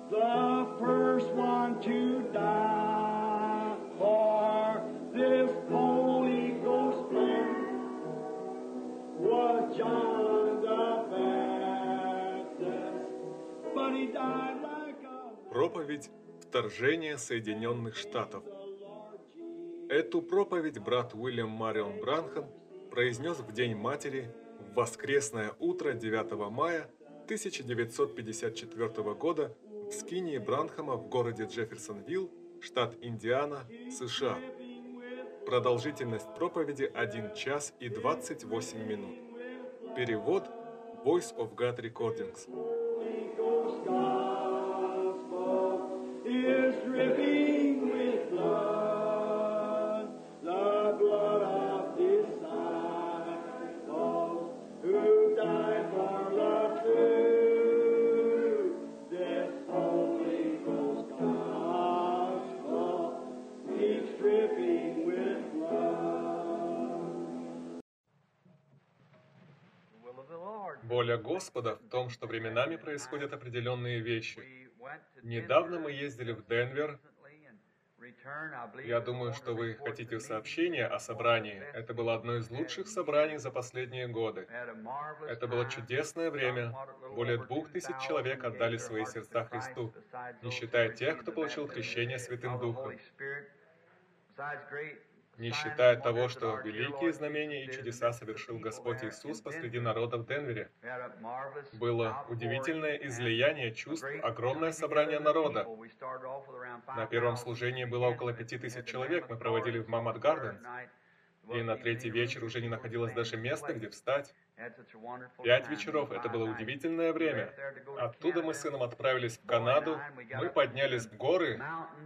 the first one to die for this Holy Ghost plan was John the Baptist, but he died like a... Проповедь «Вторжение Соединенных Штатов». Эту проповедь брат Уильям Марион Бранхам произнес в День Матери в воскресное утро 9 мая 1954 года в скинии Бранхама в городе Джефферсонвилл, штат Индиана, США. Продолжительность проповеди 1 час и 28 минут. Перевод Voice of God Recordings. Воля Господа в том, что временами происходят определенные вещи. Недавно мы ездили в Денвер. Я думаю, что вы хотите сообщения о собрании. Это было одно из лучших собраний за последние годы. Это было чудесное время. Более 2000 человек отдали свои сердца Христу, не считая тех, кто получил крещение Святым Духом. Не считая того, что великие знамения и чудеса совершил Господь Иисус посреди народа в Денвере. Было удивительное излияние чувств, огромное собрание народа. На первом служении было около 5000 человек, мы проводили в Маммот Гарденс. И на третий вечер уже не находилось даже места, где встать. 5 вечеров, это было удивительное время. Оттуда мы с сыном отправились в Канаду, мы поднялись в горы.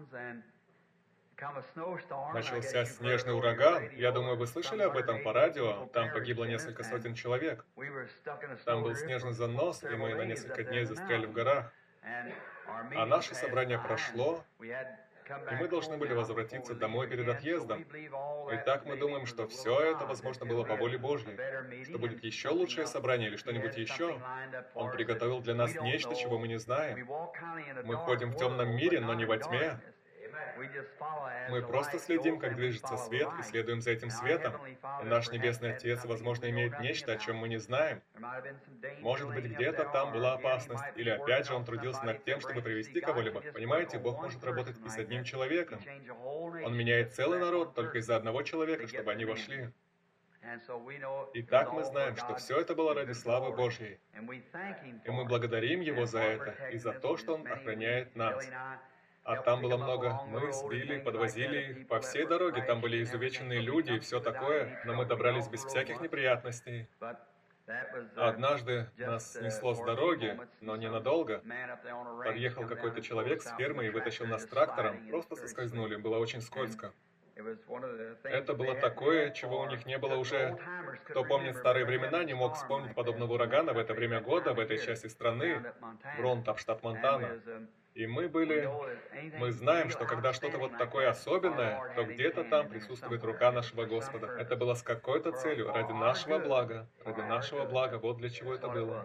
Начался снежный ураган. Я думаю, вы слышали об этом по радио. Там погибло несколько сотен человек. Там был снежный занос, и мы на несколько дней застряли в горах. А наше собрание прошло, и мы должны были возвратиться домой перед отъездом. Итак, мы думаем, что все это, возможно, было по воле Божьей. Что будет еще лучшее собрание или что-нибудь еще. Он приготовил для нас нечто, чего мы не знаем. Мы ходим в темном мире, но не во тьме. Мы просто следим, как движется свет, и следуем за этим светом. И наш Небесный Отец, возможно, имеет нечто, о чем мы не знаем. Может быть, где-то там была опасность, или опять же Он трудился над тем, чтобы привести кого-либо. Понимаете, Бог может работать и с одним человеком. Он меняет целый народ только из-за одного человека, чтобы они вошли. Итак, мы знаем, что все это было ради славы Божьей. И мы благодарим Его за это и за то, что Он охраняет нас. А там было много, мы сбили, подвозили их по всей дороге, там были изувеченные люди и все такое, но мы добрались без всяких неприятностей. Однажды нас снесло с дороги, но ненадолго. Подъехал какой-то человек с фермы и вытащил нас трактором, просто соскользнули, было очень скользко. Это было такое, чего у них не было уже. Кто помнит старые времена, не мог вспомнить подобного урагана в это время года, в этой части страны, Бронтап, штат Монтана. И мы знаем, что когда что-то вот такое особенное, то где-то там присутствует рука нашего Господа. Это было с какой-то целью, ради нашего блага, вот для чего это было.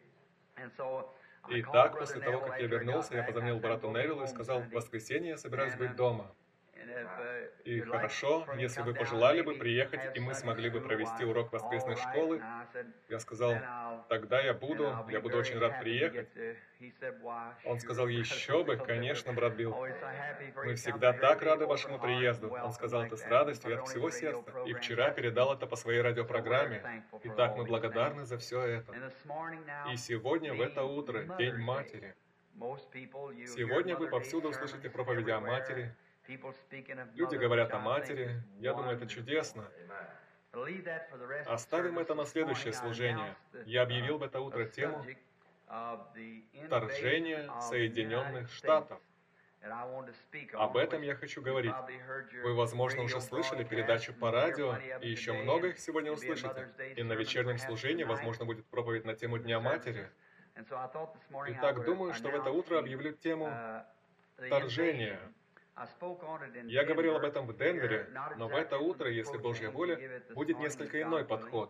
Итак, после того, как я вернулся, я позвонил брату Невиллу и сказал, в воскресенье я собираюсь быть дома. И хорошо, если вы пожелали бы приехать, и мы смогли бы провести урок воскресной школы, я сказал, тогда я буду очень рад приехать. Он сказал, еще бы, конечно, брат Билл. Мы всегда так рады вашему приезду. Он сказал это с радостью и от всего сердца. И вчера передал это по своей радиопрограмме. Итак, мы благодарны за все это. И сегодня, в это утро, День Матери. Сегодня вы повсюду услышите проповеди о матери. Люди говорят о матери. Я думаю, это чудесно. Оставим это на следующее служение. Я объявил в это утро тему «Вторжение Соединенных Штатов». Об этом я хочу говорить. Вы, возможно, уже слышали передачу по радио, и еще много их сегодня услышите. И на вечернем служении, возможно, будет проповедь на тему Дня Матери. Итак, думаю, что в это утро объявлю тему «Вторжение». Я говорил об этом в Денвере, но в это утро, если Божья воля, будет несколько иной подход.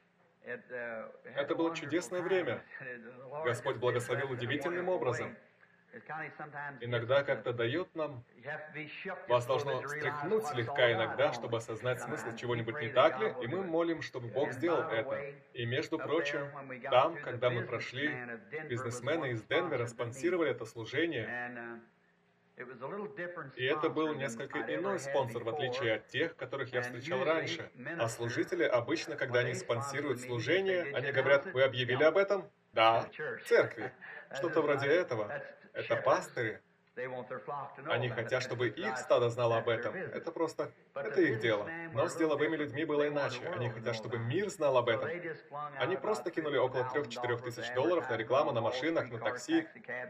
Это было чудесное время. Господь благословил удивительным образом. иногда как-то дает нам, вас должно встряхнуть слегка иногда, чтобы осознать смысл чего-нибудь, не так ли? И мы молим, чтобы Бог сделал это. И, между прочим, там, когда мы прошли, бизнесмены из Денвера спонсировали это служение, и это был несколько иной спонсор, в отличие от тех, которых я встречал раньше. А служители обычно, когда они спонсируют служение, они говорят: «Вы объявили об этом?» «Да, в церкви». Что-то вроде этого. Это пастыри. Они хотят, чтобы их стадо знало об этом. Это просто, это их дело. Но с деловыми людьми было иначе. Они хотят, чтобы мир знал об этом. Они просто кинули около 3-4 тысяч долларов на рекламу на машинах, на такси,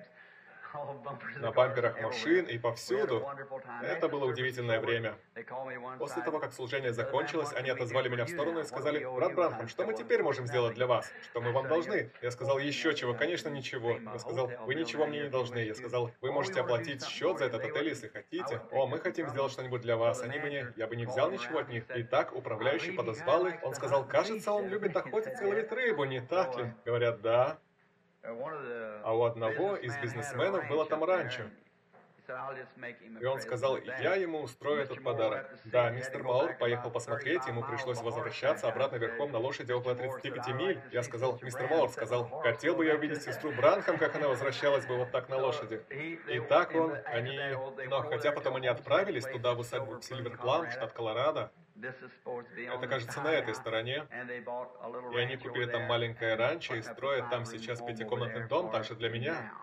на бамперах машин и повсюду. Это было удивительное время. После того, как служение закончилось, они отозвали меня в сторону и сказали: «Брат Бранхам, что мы теперь можем сделать для вас? Что мы вам должны?» Я сказал: «Еще чего, конечно, ничего». Я сказал: «Вы ничего мне не должны». Я сказал: «Вы можете оплатить счет за этот отель, если хотите. О, мы хотим сделать что-нибудь для вас». Они мне, я бы не взял ничего от них. И так управляющий подозвал их. Он сказал: «Кажется, он любит охотиться и ловить рыбу, не так ли?» Говорят: «Да». А у одного из бизнесменов было там ранчо. И он сказал: «Я ему устрою этот подарок». Да, мистер Маур поехал посмотреть, ему пришлось возвращаться обратно верхом на лошади около 35 миль. Я сказал, мистер Маур сказал: «Хотел бы я увидеть сестру Бранхам, как она возвращалась бы вот так на лошади». И так но хотя потом они отправились туда, в усадьбу Сильвер Плам, штат Колорадо. Это, кажется, на этой стороне. И они купили там маленькое ранчо и строят там сейчас 5-комнатный дом, также для меня.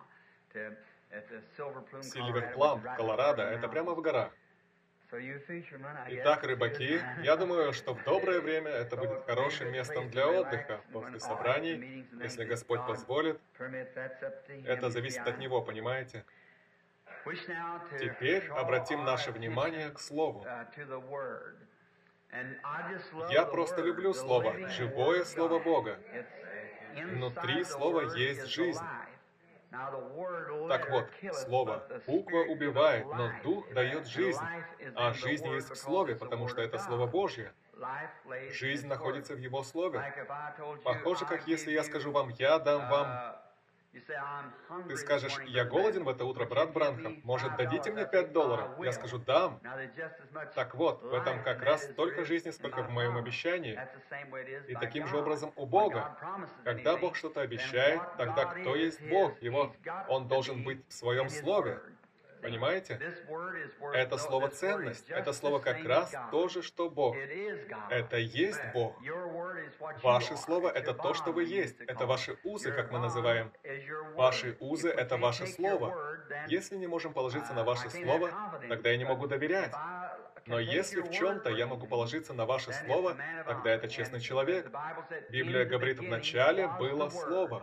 Сильвер Плам, Колорадо, это прямо в горах. Итак, рыбаки, я думаю, что в доброе время это будет хорошим местом для отдыха после собраний, если Господь позволит. Это зависит от Него, понимаете? Теперь обратим наше внимание к Слову. Я просто люблю Слово, живое Слово Бога. Внутри Слова есть жизнь. Так вот, Слово, буква убивает, но Дух дает жизнь. А жизнь есть в Слове, потому что это Слово Божье. Жизнь находится в Его Слове. Похоже, как если я скажу вам: «Я дам вам...» Ты скажешь: «Я голоден в это утро, брат Бранхам. Может, дадите мне $5?» Я скажу: «Дам». Так вот, в этом как раз столько жизни, сколько в моем обещании. И таким же образом у Бога. Когда Бог что-то обещает, тогда кто есть Бог? Он должен быть в Своем Слове. Понимаете? Это слово ценность. Это слово как раз то же, что Бог. Это есть Бог. Ваше слово — это то, что вы есть. Это ваши узы, как мы называем. Ваши узы — это ваше слово. Если не можем положиться на ваше слово, тогда я не могу доверять. Но если в чем-то я могу положиться на ваше слово, тогда это честный человек. Библия говорит: в начале было Слово.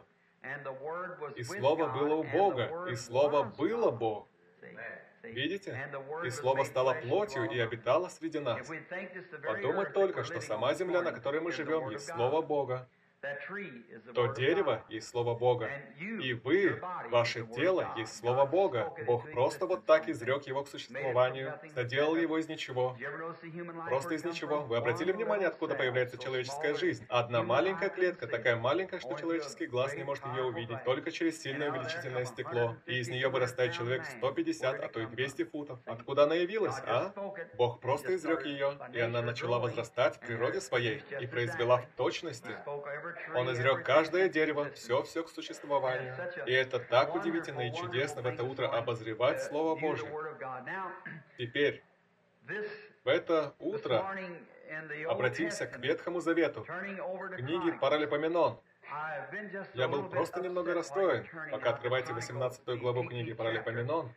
И Слово было у Бога. И Слово было Бог. Видите? И Слово стало плотью и обитало среди нас. Подумать только, что сама земля, на которой мы живем, есть Слово Бога. То дерево есть Слово Бога. И вы, ваше тело, есть Слово Бога. Бог просто вот так изрек его к существованию, соделал его из ничего. Просто из ничего. Вы обратили внимание, откуда появляется человеческая жизнь? Одна маленькая клетка, такая маленькая, что человеческий глаз не может ее увидеть, только через сильное увеличительное стекло. И из нее вырастает человек 150, а то и 200 футов. Откуда она явилась, а? Бог просто изрек ее, и она начала возрастать в природе своей и произвела в точности. Он изрек каждое дерево, все к существованию. И это так удивительно и чудесно в это утро обозревать Слово Божье. Теперь, в это утро обратимся к Ветхому Завету, книге Паралипоменон. Я был просто немного расстроен, пока открываете 18 главу книги Паралипоменон.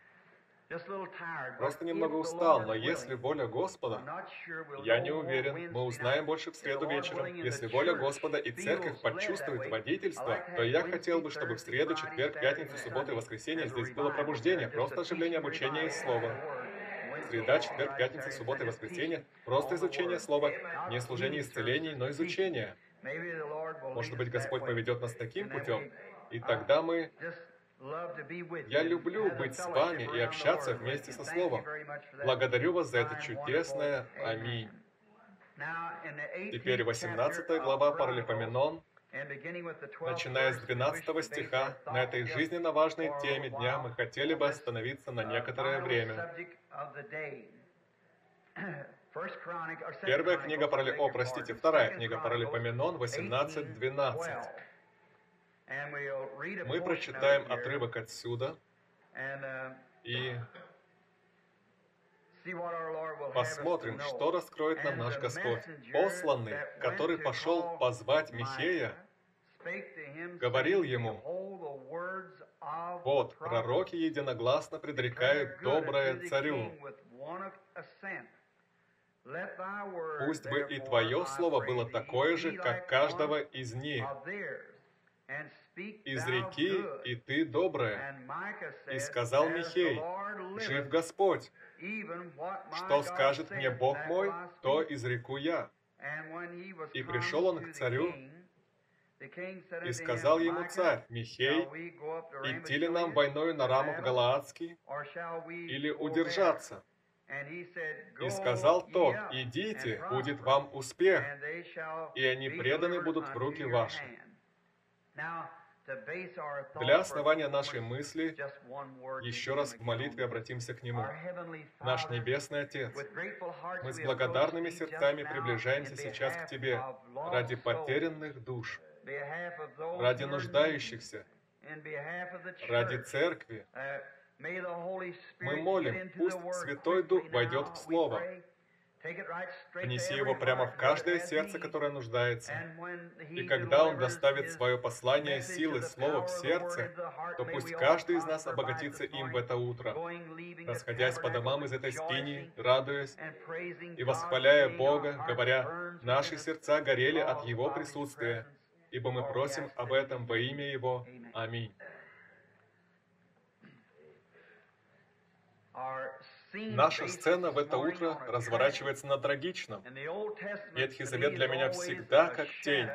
Просто немного устал, но если воля Господа, я не уверен, мы узнаем больше в среду вечером. Если воля Господа и церковь почувствует водительство, то я хотел бы, чтобы в среду, четверг, пятницу, субботу и воскресенье здесь было пробуждение, просто оживление обучения из Слова. Среда, четверг, пятница, суббота и воскресенье — просто изучение Слова, не служение исцелений, но изучение. Может быть, Господь поведет нас таким путем, и тогда Я люблю быть с вами и общаться вместе со Словом. Благодарю вас за это чудесное. Аминь. Теперь 18 глава Паралипоменон. Начиная с 12 стиха, на этой жизненно важной теме дня мы хотели бы остановиться на некоторое время. Вторая книга Паралипоменон 18:12. Мы прочитаем отрывок отсюда и посмотрим, что раскроет нам наш Господь. Посланный, который пошел позвать Михея, говорил ему: «Вот, пророки единогласно предрекают доброе царю. Пусть бы и твое слово было такое же, как каждого из них. Изреки и ты доброе». И сказал Михей: «Жив Господь, что скажет мне Бог мой, то изреку я». И пришел он к царю, и сказал ему царь: «Михей, идти ли нам войною на Рамов Галаадский, или удержаться?» И сказал тот: «Идите, будет вам успех, и они преданы будут в руки ваши». Для основания нашей мысли еще раз в молитве обратимся к Нему. Наш Небесный Отец, мы с благодарными сердцами приближаемся сейчас к Тебе ради потерянных душ, ради нуждающихся, ради Церкви. Мы молим, пусть Святой Дух войдет в Слово, внеси его прямо в каждое сердце, которое нуждается. И когда Он доставит свое послание силы Слова в сердце, то пусть каждый из нас обогатится им в это утро, расходясь по домам из этой скинии, радуясь и восхваляя Бога, говоря: «Наши сердца горели от Его присутствия, ибо мы просим об этом во имя Его. Аминь». Наша сцена в это утро разворачивается на трагичном. Ветхий Завет для меня всегда как тень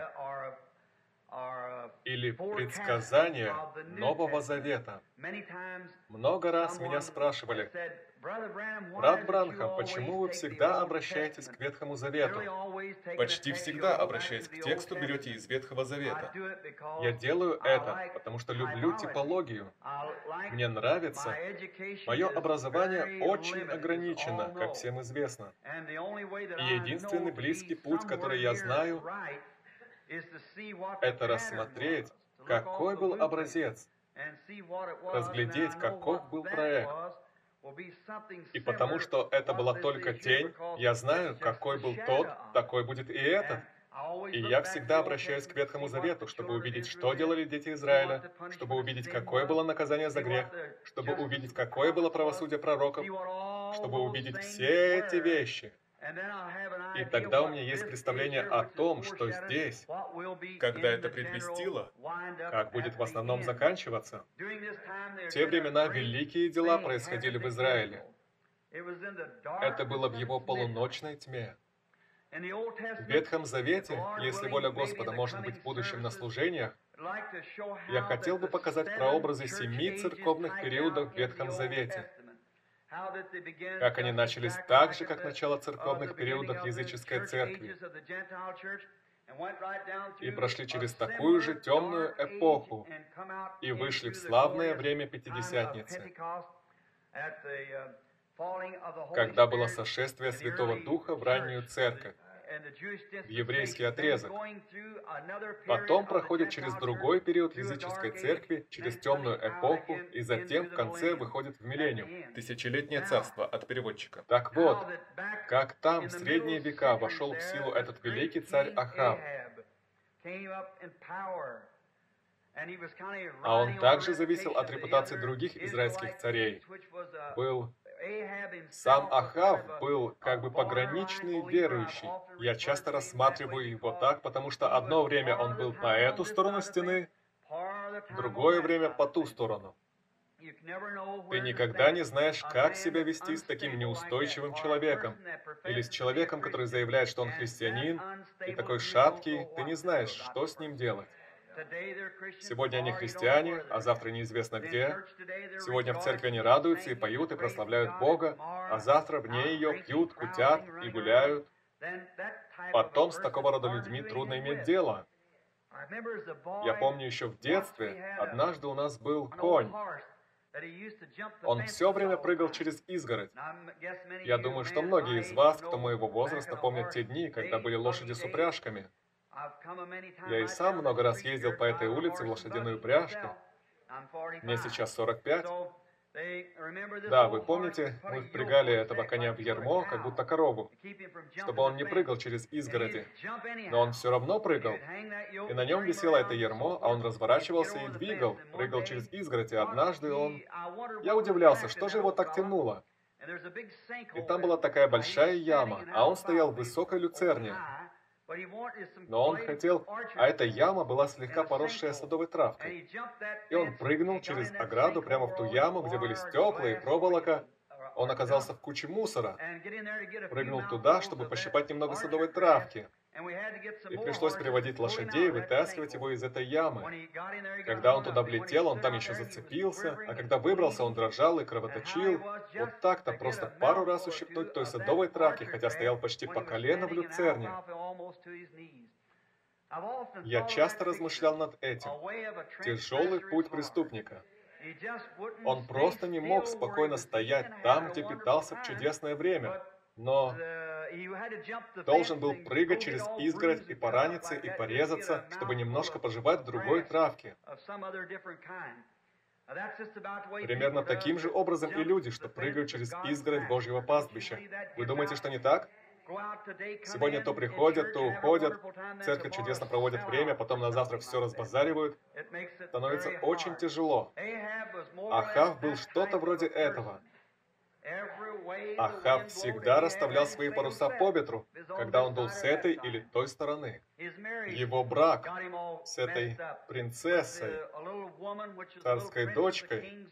или предсказание Нового Завета. Много раз меня спрашивали: «Брат Бранхам, почему вы всегда обращаетесь к Ветхому Завету? Почти всегда, обращаясь к тексту, берете из Ветхого Завета». Я делаю это, потому что люблю типологию. Мне нравится. Мое образование очень ограничено, как всем известно. И единственный близкий путь, который я знаю, это рассмотреть, какой был образец, разглядеть, каков был проект. И потому что это была только тень, я знаю, какой был тот, такой будет и этот. И я всегда обращаюсь к Ветхому Завету, чтобы увидеть, что делали дети Израиля, чтобы увидеть, какое было наказание за грех, чтобы увидеть, какое было правосудие пророков, чтобы увидеть все эти вещи. И тогда у меня есть представление о том, что здесь, когда это предвестило, как будет в основном заканчиваться. В те времена великие дела происходили в Израиле. Это было в его полуночной тьме. В Ветхом Завете, если воля Господа может быть в будущем на служениях, я хотел бы показать прообразы 7 церковных периодов в Ветхом Завете. Как они начались так же, как начало церковных периодов языческой церкви, и прошли через такую же темную эпоху, и вышли в славное время Пятидесятницы, когда было сошествие Святого Духа в раннюю церковь, в еврейский отрезок. Потом проходит через другой период языческой церкви, через темную эпоху, и затем в конце выходит в миллениум, тысячелетнее царство от переводчика. Так вот, как там в средние века вошел в силу этот великий царь Ахав, а он также зависел от репутации других израильских царей. Сам Ахав был как бы пограничный верующий. Я часто рассматриваю его так, потому что одно время он был по эту сторону стены, другое время по ту сторону. Ты никогда не знаешь, как себя вести с таким неустойчивым человеком, или с человеком, который заявляет, что он христианин, и такой шаткий, ты не знаешь, что с ним делать. Сегодня они христиане, а завтра неизвестно где. Сегодня в церкви они радуются и поют, и прославляют Бога, а завтра вне ее пьют, кутят и гуляют. Потом с такого рода людьми трудно иметь дело. Я помню еще в детстве, однажды у нас был конь. Он все время прыгал через изгородь. Я думаю, что многие из вас, кто моего возраста, помнят те дни, когда были лошади с упряжками. Я и сам много раз ездил по этой улице в лошадиной упряжке. Мне сейчас 45. Да, вы помните, мы впрягали этого коня в ярмо, как будто корову, чтобы он не прыгал через изгороди. Но он все равно прыгал. И на нем висело это ярмо, а он разворачивался и двигал, прыгал через изгородь, и однажды он... Я удивлялся, что же его так тянуло. И там была такая большая яма, а он стоял в высокой люцерне. Но он хотел, а эта яма была слегка поросшая садовой травкой. И он прыгнул через ограду прямо в ту яму, где были стекла и проволока. Он оказался в куче мусора. Прыгнул туда, чтобы пощипать немного садовой травки. И пришлось приводить лошадей и вытаскивать его из этой ямы. Когда он туда влетел, он там еще зацепился, а когда выбрался, он дрожал и кровоточил. Вот так-то просто пару раз ущипнуть той садовой травки, хотя стоял почти по колено в люцерне. Я часто размышлял над этим. Тяжелый путь преступника. Он просто не мог спокойно стоять там, где питался в чудесное время, но должен был прыгать через изгородь и пораниться, и порезаться, чтобы немножко пожевать в другой травке. Примерно таким же образом и люди, что прыгают через изгородь Божьего пастбища. Вы думаете, что не так? Сегодня то приходят, то уходят, в церковь чудесно проводят время, потом на завтра все разбазаривают. Становится очень тяжело. Ахав был что-то вроде этого. Ахав всегда расставлял свои паруса по ветру, когда он был с этой или той стороны. Его брак с этой принцессой, царской дочкой,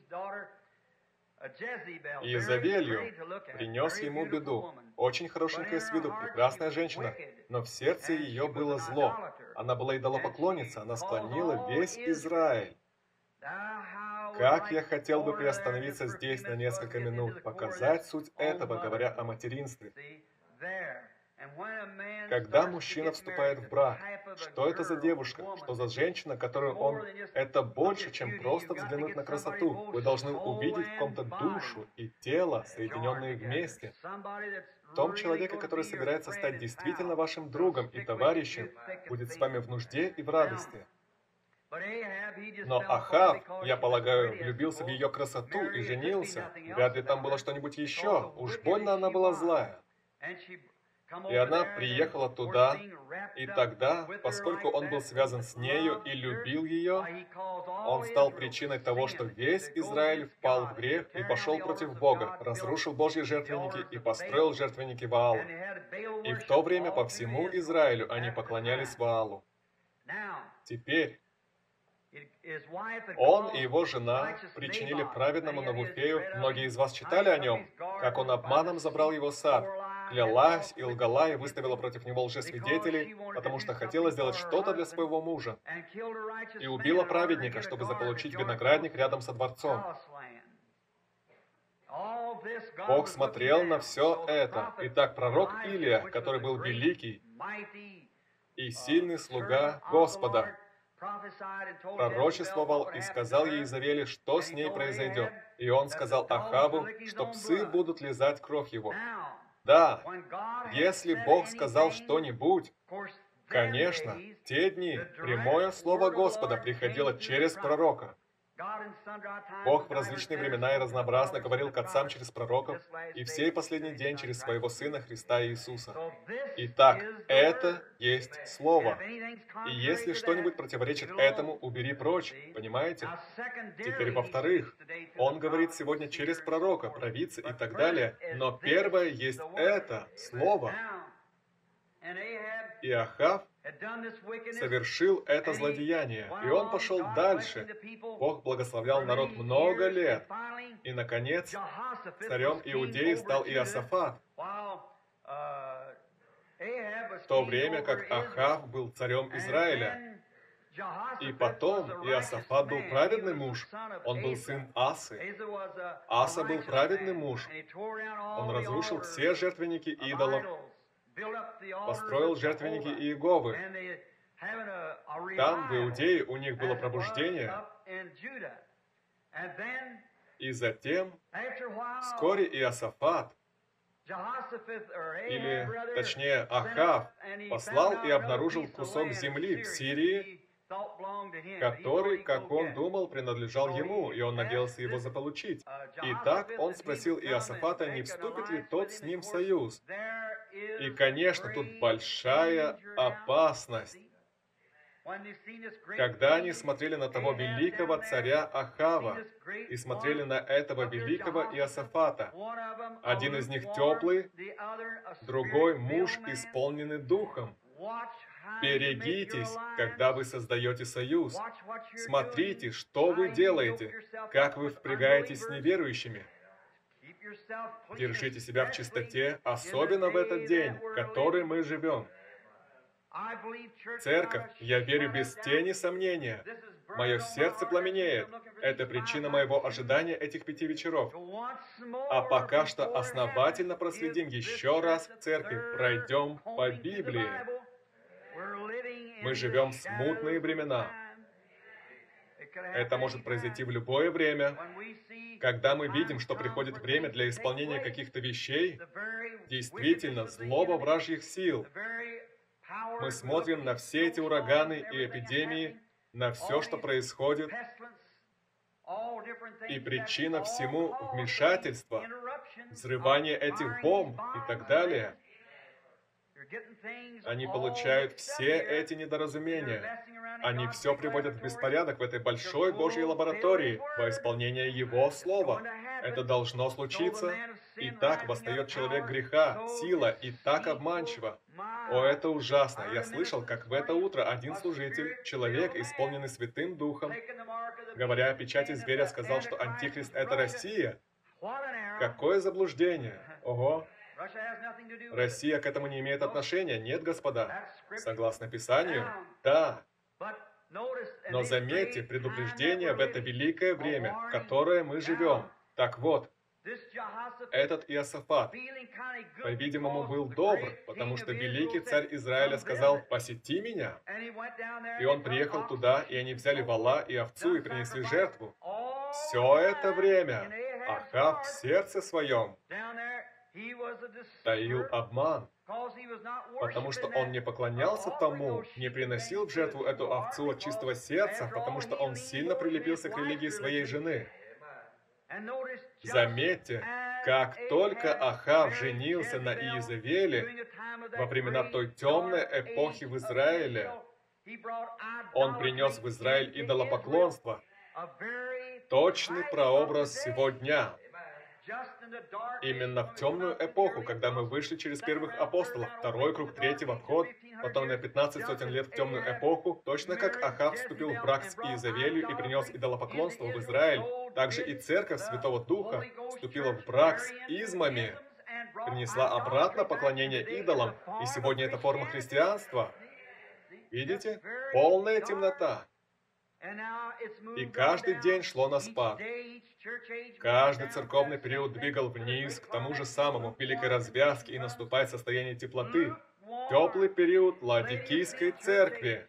Иезавелью, принес ему беду. Очень хорошенькая с виду, прекрасная женщина, но в сердце ее было зло. Она была идолопоклонница, она склонила весь Израиль. Как я хотел бы приостановиться здесь на несколько минут, показать суть этого, говоря о материнстве. Когда мужчина вступает в брак, что это за девушка, что за женщина, которую он... Это больше, чем просто взглянуть на красоту. Вы должны увидеть в ком-то душу и тело, соединенные вместе. В том человеке, который собирается стать действительно вашим другом и товарищем, будет с вами в нужде и в радости. Но Ахав, я полагаю, влюбился в ее красоту и женился. Вряд ли там было что-нибудь еще. Уж больно она была злая. И она приехала туда, и тогда, поскольку он был связан с нею и любил ее, он стал причиной того, что весь Израиль впал в грех и пошел против Бога, разрушил Божьи жертвенники и построил жертвенники Ваалу. И в то время по всему Израилю они поклонялись Ваалу. Теперь он и его жена причинили праведному Навуфею, многие из вас читали о нем, как он обманом забрал его сад, клялась и лгала и выставила против него лжесвидетелей, потому что хотела сделать что-то для своего мужа, и убила праведника, чтобы заполучить виноградник рядом со дворцом. Бог смотрел на все это. Итак, пророк Илия, который был великий и сильный слуга Господа, пророчествовал и сказал Иезавели, что с ней произойдет. И он сказал Ахаву, что псы будут лизать кровь его. Да, если Бог сказал что-нибудь, конечно, в те дни прямое слово Господа приходило через пророка. Бог в различные времена и разнообразно говорил к отцам через пророков, и в сей последний день через своего Сына Христа Иисуса. Итак, это есть Слово. И если что-нибудь противоречит этому, убери прочь, понимаете? Теперь, во-вторых, Он говорит сегодня через пророка, провидца и так далее, но первое есть это, Слово. И Ахав совершил это злодеяние, и он пошел дальше. Бог благословлял народ много лет. И, наконец, царем Иудеи стал Иосафат, в то время как Ахав был царем Израиля. И потом Иосафат был праведный муж. Он был сын Асы. Аса был праведный муж. Он разрушил все жертвенники идолов, построил жертвенники Иеговы. Там, в Иудее, у них было пробуждение, и затем, вскоре Иосафат, или, точнее, Ахав, послал и обнаружил кусок земли в Сирии, который, как он думал, принадлежал ему, и он надеялся его заполучить. Итак, он спросил Иосафата, не вступит ли тот с ним в союз. И, конечно, тут большая опасность. Когда они смотрели на того великого царя Ахава и смотрели на этого великого Иосафата, один из них теплый, другой муж, исполненный духом. Берегитесь, когда вы создаете союз. Смотрите, что вы делаете, как вы впрягаетесь с неверующими. Держите себя в чистоте, особенно в этот день, в который мы живем. Церковь, я верю без тени сомнения. Мое сердце пламенеет. Это причина моего ожидания этих 5 вечеров. А пока что основательно проследим еще раз в церкви, пройдем по Библии. Мы живем в смутные времена. Это может произойти в любое время. Когда мы видим, что приходит время для исполнения каких-то вещей, действительно, злоба вражьих сил, мы смотрим на все эти ураганы и эпидемии, на все, что происходит, и причина всему — вмешательство, взрывание этих бомб и так далее. Они получают все эти недоразумения. Они все приводят в беспорядок в этой большой Божьей лаборатории во исполнение Его Слова. Это должно случиться. И так восстает человек греха, сила, и так обманчиво. О, это ужасно. Я слышал, как в это утро один служитель, человек, исполненный Святым Духом, говоря о печати зверя, сказал, что Антихрист — это Россия. Какое заблуждение! Ого! Россия к этому не имеет отношения, нет, господа. Согласно Писанию, да. Но заметьте, предупреждение в это великое время, в которое мы живем. Так вот, этот Иосафат, по-видимому, был добр, потому что великий царь Израиля сказал: «Посети меня». И он приехал туда, и они взяли вола и овцу и принесли жертву. Все это время Ахав в сердце своем таил обман, потому что он не поклонялся тому, не приносил в жертву эту овцу от чистого сердца, потому что он сильно прилепился к религии своей жены. Заметьте, как только Ахав женился на Иезавеле во времена той темной эпохи в Израиле, он принес в Израиль идолопоклонство, точный прообраз сегодня. Именно в темную эпоху, когда мы вышли через первых апостолов, второй круг, третий вход, потом на 15 сотен лет в темную эпоху, точно как Ахав вступил в брак с Иезавелью и принес идолопоклонство в Израиль, также и Церковь Святого Духа вступила в брак с измами, принесла обратно поклонение идолам, и сегодня это форма христианства. Видите? Полная темнота. И каждый день шло на спад. Каждый церковный период двигал вниз к тому же самому, великой развязке, и наступает состояние теплоты. Теплый период Ладикийской церкви.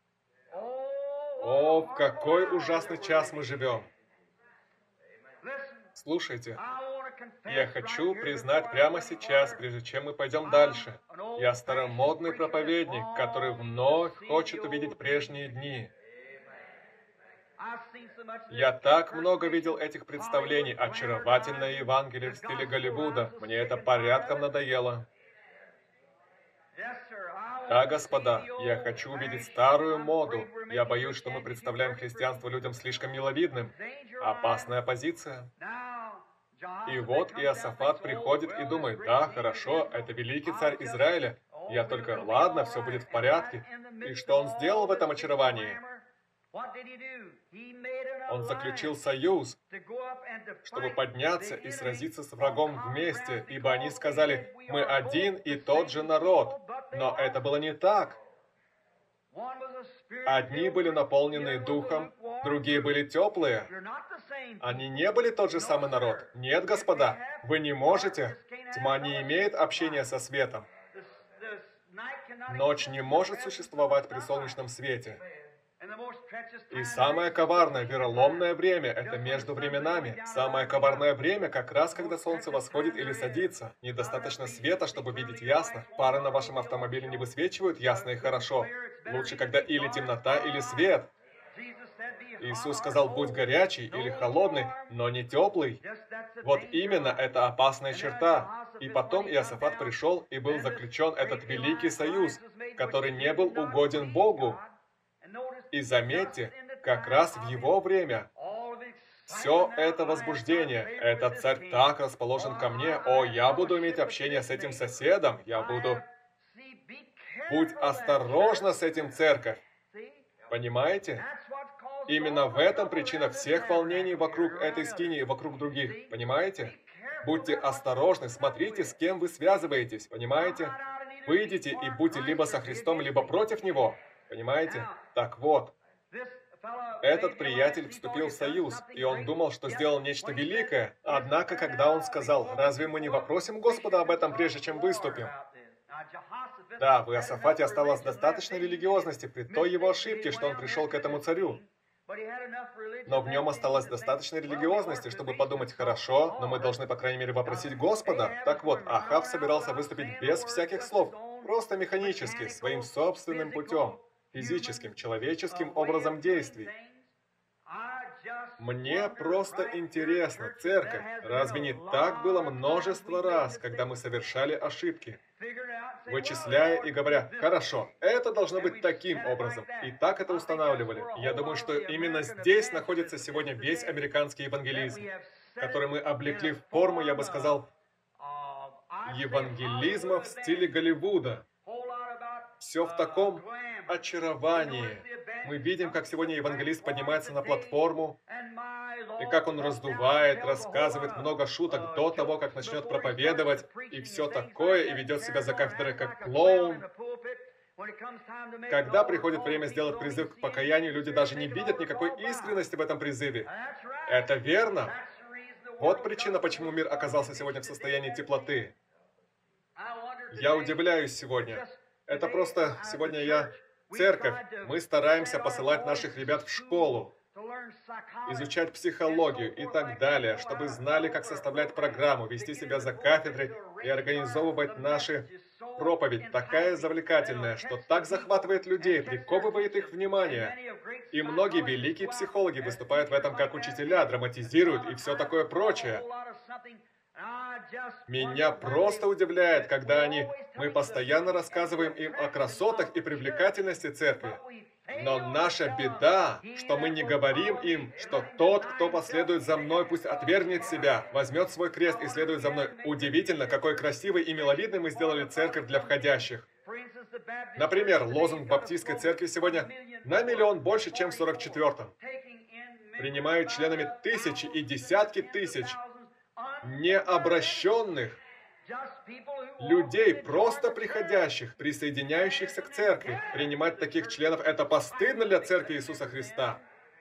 О, в какой ужасный час мы живем! Слушайте, я хочу признать прямо сейчас, прежде чем мы пойдем дальше, я старомодный проповедник, который вновь хочет увидеть прежние дни. Я так много видел этих представлений, очаровательное Евангелие в стиле Голливуда. Мне это порядком надоело. Да, господа, я хочу увидеть старую моду. Я боюсь, что мы представляем христианство людям слишком миловидным. Опасная позиция. И вот Иосафат приходит и думает: да, хорошо, это великий царь Израиля. Я только, ладно, все будет в порядке. И что он сделал в этом очаровании? Он заключил союз, чтобы подняться и сразиться с врагом вместе, ибо они сказали: мы один и тот же народ. Но это было не так. Одни были наполнены духом, другие были теплые. Они не были тот же самый народ. Нет, господа, вы не можете. Тьма не имеет общения со светом. Ночь не может существовать при солнечном свете. И самое коварное, вероломное время – это между временами. Самое коварное время как раз, когда солнце восходит или садится. Недостаточно света, чтобы видеть ясно. Фары на вашем автомобиле не высвечивают ясно и хорошо. Лучше, когда или темнота, или свет. Иисус сказал, будь горячий или холодный, но не теплый. Вот именно это опасная черта. И потом Иосафат пришел, и был заключен этот великий союз, который не был угоден Богу. И заметьте, как раз в его время все это возбуждение, этот царь так расположен ко мне, о, я буду иметь общение с этим соседом, я буду... Будь осторожна с этим, церковь. Понимаете? Именно в этом причина всех волнений вокруг этой скинии и вокруг других. Понимаете? Будьте осторожны, смотрите, с кем вы связываетесь. Понимаете? Выйдите и будьте либо со Христом, либо против Него. Понимаете? Так вот, этот приятель вступил в союз, и он думал, что сделал нечто великое. Однако, когда он сказал, разве мы не попросим Господа об этом, прежде чем выступим? Да, в Иосафате осталось достаточно религиозности при той его ошибке, что он пришел к этому царю. Но в нем осталось достаточно религиозности, чтобы подумать, хорошо, но мы должны, по крайней мере, вопросить Господа. Так вот, Ахав собирался выступить без всяких слов, просто механически, своим собственным путем, физическим, человеческим образом действий. Мне просто интересно, церковь, разве не так было множество раз, когда мы совершали ошибки, вычисляя и говоря, хорошо, это должно быть таким образом, и так это устанавливали. Я думаю, что именно здесь находится сегодня весь американский евангелизм, который мы облекли в форму, я бы сказал, евангелизма в стиле Голливуда. Все в таком очаровании. Мы видим, как сегодня евангелист поднимается на платформу, и как он раздувает, рассказывает много шуток до того, как начнет проповедовать, и все такое, и ведет себя за кафедрой как клоун. Когда приходит время сделать призыв к покаянию, люди даже не видят никакой искренности в этом призыве. Это верно. Вот причина, почему мир оказался сегодня в состоянии теплоты. Я удивляюсь сегодня. Это просто сегодня церковь, мы стараемся посылать наших ребят в школу, изучать психологию и так далее, чтобы знали, как составлять программу, вести себя за кафедрой и организовывать наши проповедь, такая завлекательная, что так захватывает людей, приковывает их внимание. И многие великие психологи выступают в этом как учителя, драматизируют и все такое прочее. Меня просто удивляет, когда мы постоянно рассказываем им о красотах и привлекательности церкви. Но наша беда, что мы не говорим им, что тот, кто последует за мной, пусть отвергнет себя, возьмет свой крест и следует за мной. Удивительно, какой красивой и миловидной мы сделали церковь для входящих. Например, лозунг баптистской церкви сегодня «На миллион больше, чем в 44-м». Принимают членами тысячи и десятки тысяч необращенных людей, просто приходящих, присоединяющихся к церкви. Принимать таких членов – это постыдно для церкви Иисуса Христа.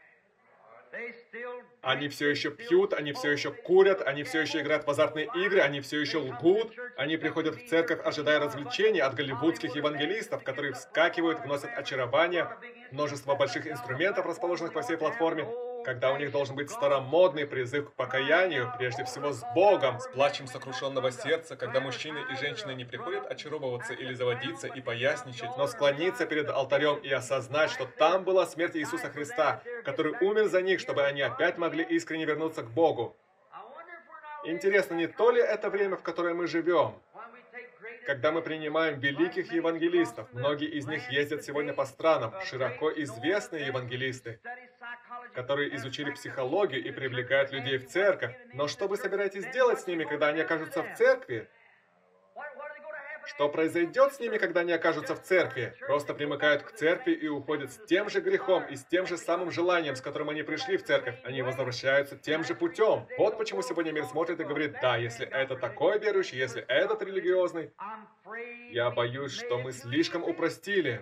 Они все еще пьют, они все еще курят, они все еще играют в азартные игры, они все еще лгут. Они приходят в церковь, ожидая развлечений от голливудских евангелистов, которые вскакивают, вносят очарование, множество больших инструментов, расположенных по всей платформе, когда у них должен быть старомодный призыв к покаянию, прежде всего с Богом, с плачем сокрушенного сердца, когда мужчины и женщины не приходят очаровываться или заводиться и поясничать, но склониться перед алтарем и осознать, что там была смерть Иисуса Христа, который умер за них, чтобы они опять могли искренне вернуться к Богу. Интересно, не то ли это время, в которое мы живем? Когда мы принимаем великих евангелистов, многие из них ездят сегодня по странам, широко известные евангелисты, которые изучили психологию и привлекают людей в церковь. Но что вы собираетесь делать с ними, когда они окажутся в церкви? Что произойдет с ними, когда они окажутся в церкви? Просто примыкают к церкви и уходят с тем же грехом и с тем же самым желанием, с которым они пришли в церковь. Они возвращаются тем же путем. Вот почему сегодня мир смотрит и говорит, да, если это такой верующий, если этот религиозный, я боюсь, что мы слишком упростили.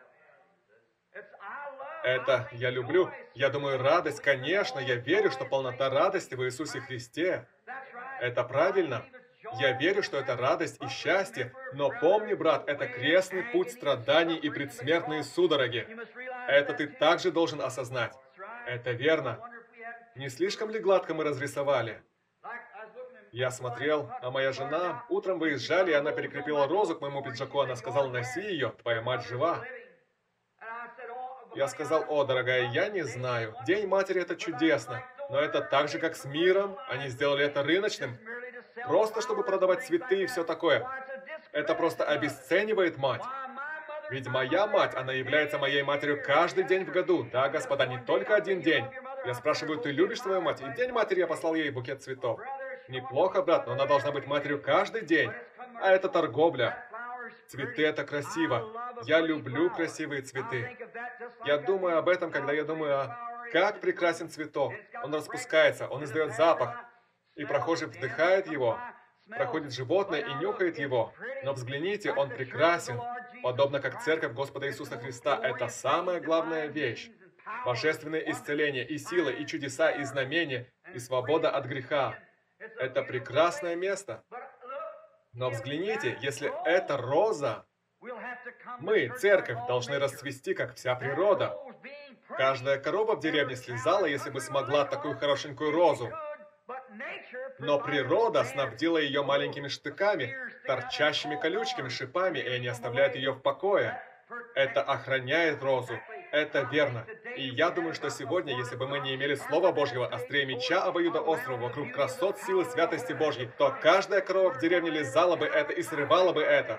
Это я люблю. Я думаю, радость, конечно, я верю, что полнота радости в Иисусе Христе. Это правильно. Я верю, что это радость и счастье, но помни, брат, это крестный путь страданий и предсмертные судороги. Это ты также должен осознать. Это верно. Не слишком ли гладко мы разрисовали? Я смотрел, а моя жена, утром выезжали, и она прикрепила розу к моему пиджаку. Она сказала: носи ее, твоя мать жива. Я сказал: о, дорогая, я не знаю. День матери — это чудесно. Но это так же, как с миром. Они сделали это рыночным. Просто чтобы продавать цветы и все такое. Это просто обесценивает мать. Ведь моя мать, она является моей матерью каждый день в году. Да, господа, не только один день. Я спрашиваю: ты любишь свою мать? И в день матери я послал ей букет цветов. Неплохо, брат, но она должна быть матерью каждый день. А это торговля. Цветы — это красиво. Я люблю красивые цветы. Я думаю об этом, когда я думаю, как прекрасен цветок. Он распускается, он издает запах. И прохожий вдыхает его. Проходит животное и нюхает его. Но взгляните, он прекрасен. Подобно как церковь Господа Иисуса Христа. Это самая главная вещь. Божественное исцеление, и силы, и чудеса, и знамения, и свобода от греха. Это прекрасное место. Но взгляните, если это роза, мы, церковь, должны расцвести, как вся природа. Каждая корова в деревне слезала, если бы смогла такую хорошенькую розу. Но природа снабдила ее маленькими штыками, торчащими колючками, шипами, и они оставляют ее в покое. Это охраняет розу. Это верно. И я думаю, что сегодня, если бы мы не имели Слова Божьего, острее меча обоюдоострого вокруг красот, силы, святости Божьей, то каждая корова в деревне лизала бы это и срывала бы это.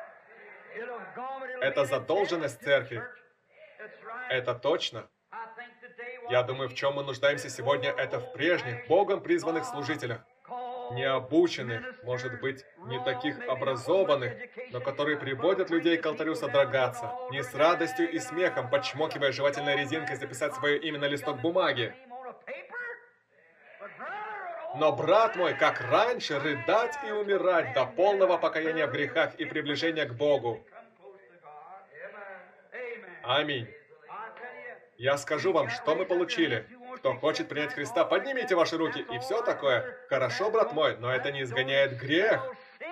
Это задолженность церкви. Это точно. Я думаю, в чем мы нуждаемся сегодня, это в прежних, Богом призванных служителях. Необученных, может быть, не таких образованных, но которые приводят людей к алтарю содрогаться, не с радостью и смехом, подчмокивая жевательной резинкой записать свое имя на листок бумаги. Но, брат мой, как раньше, рыдать и умирать до полного покаяния в грехах и приближения к Богу. Аминь. Я скажу вам, что мы получили. Кто хочет принять Христа, поднимите ваши руки, и все такое. Хорошо, брат мой, но это не изгоняет грех.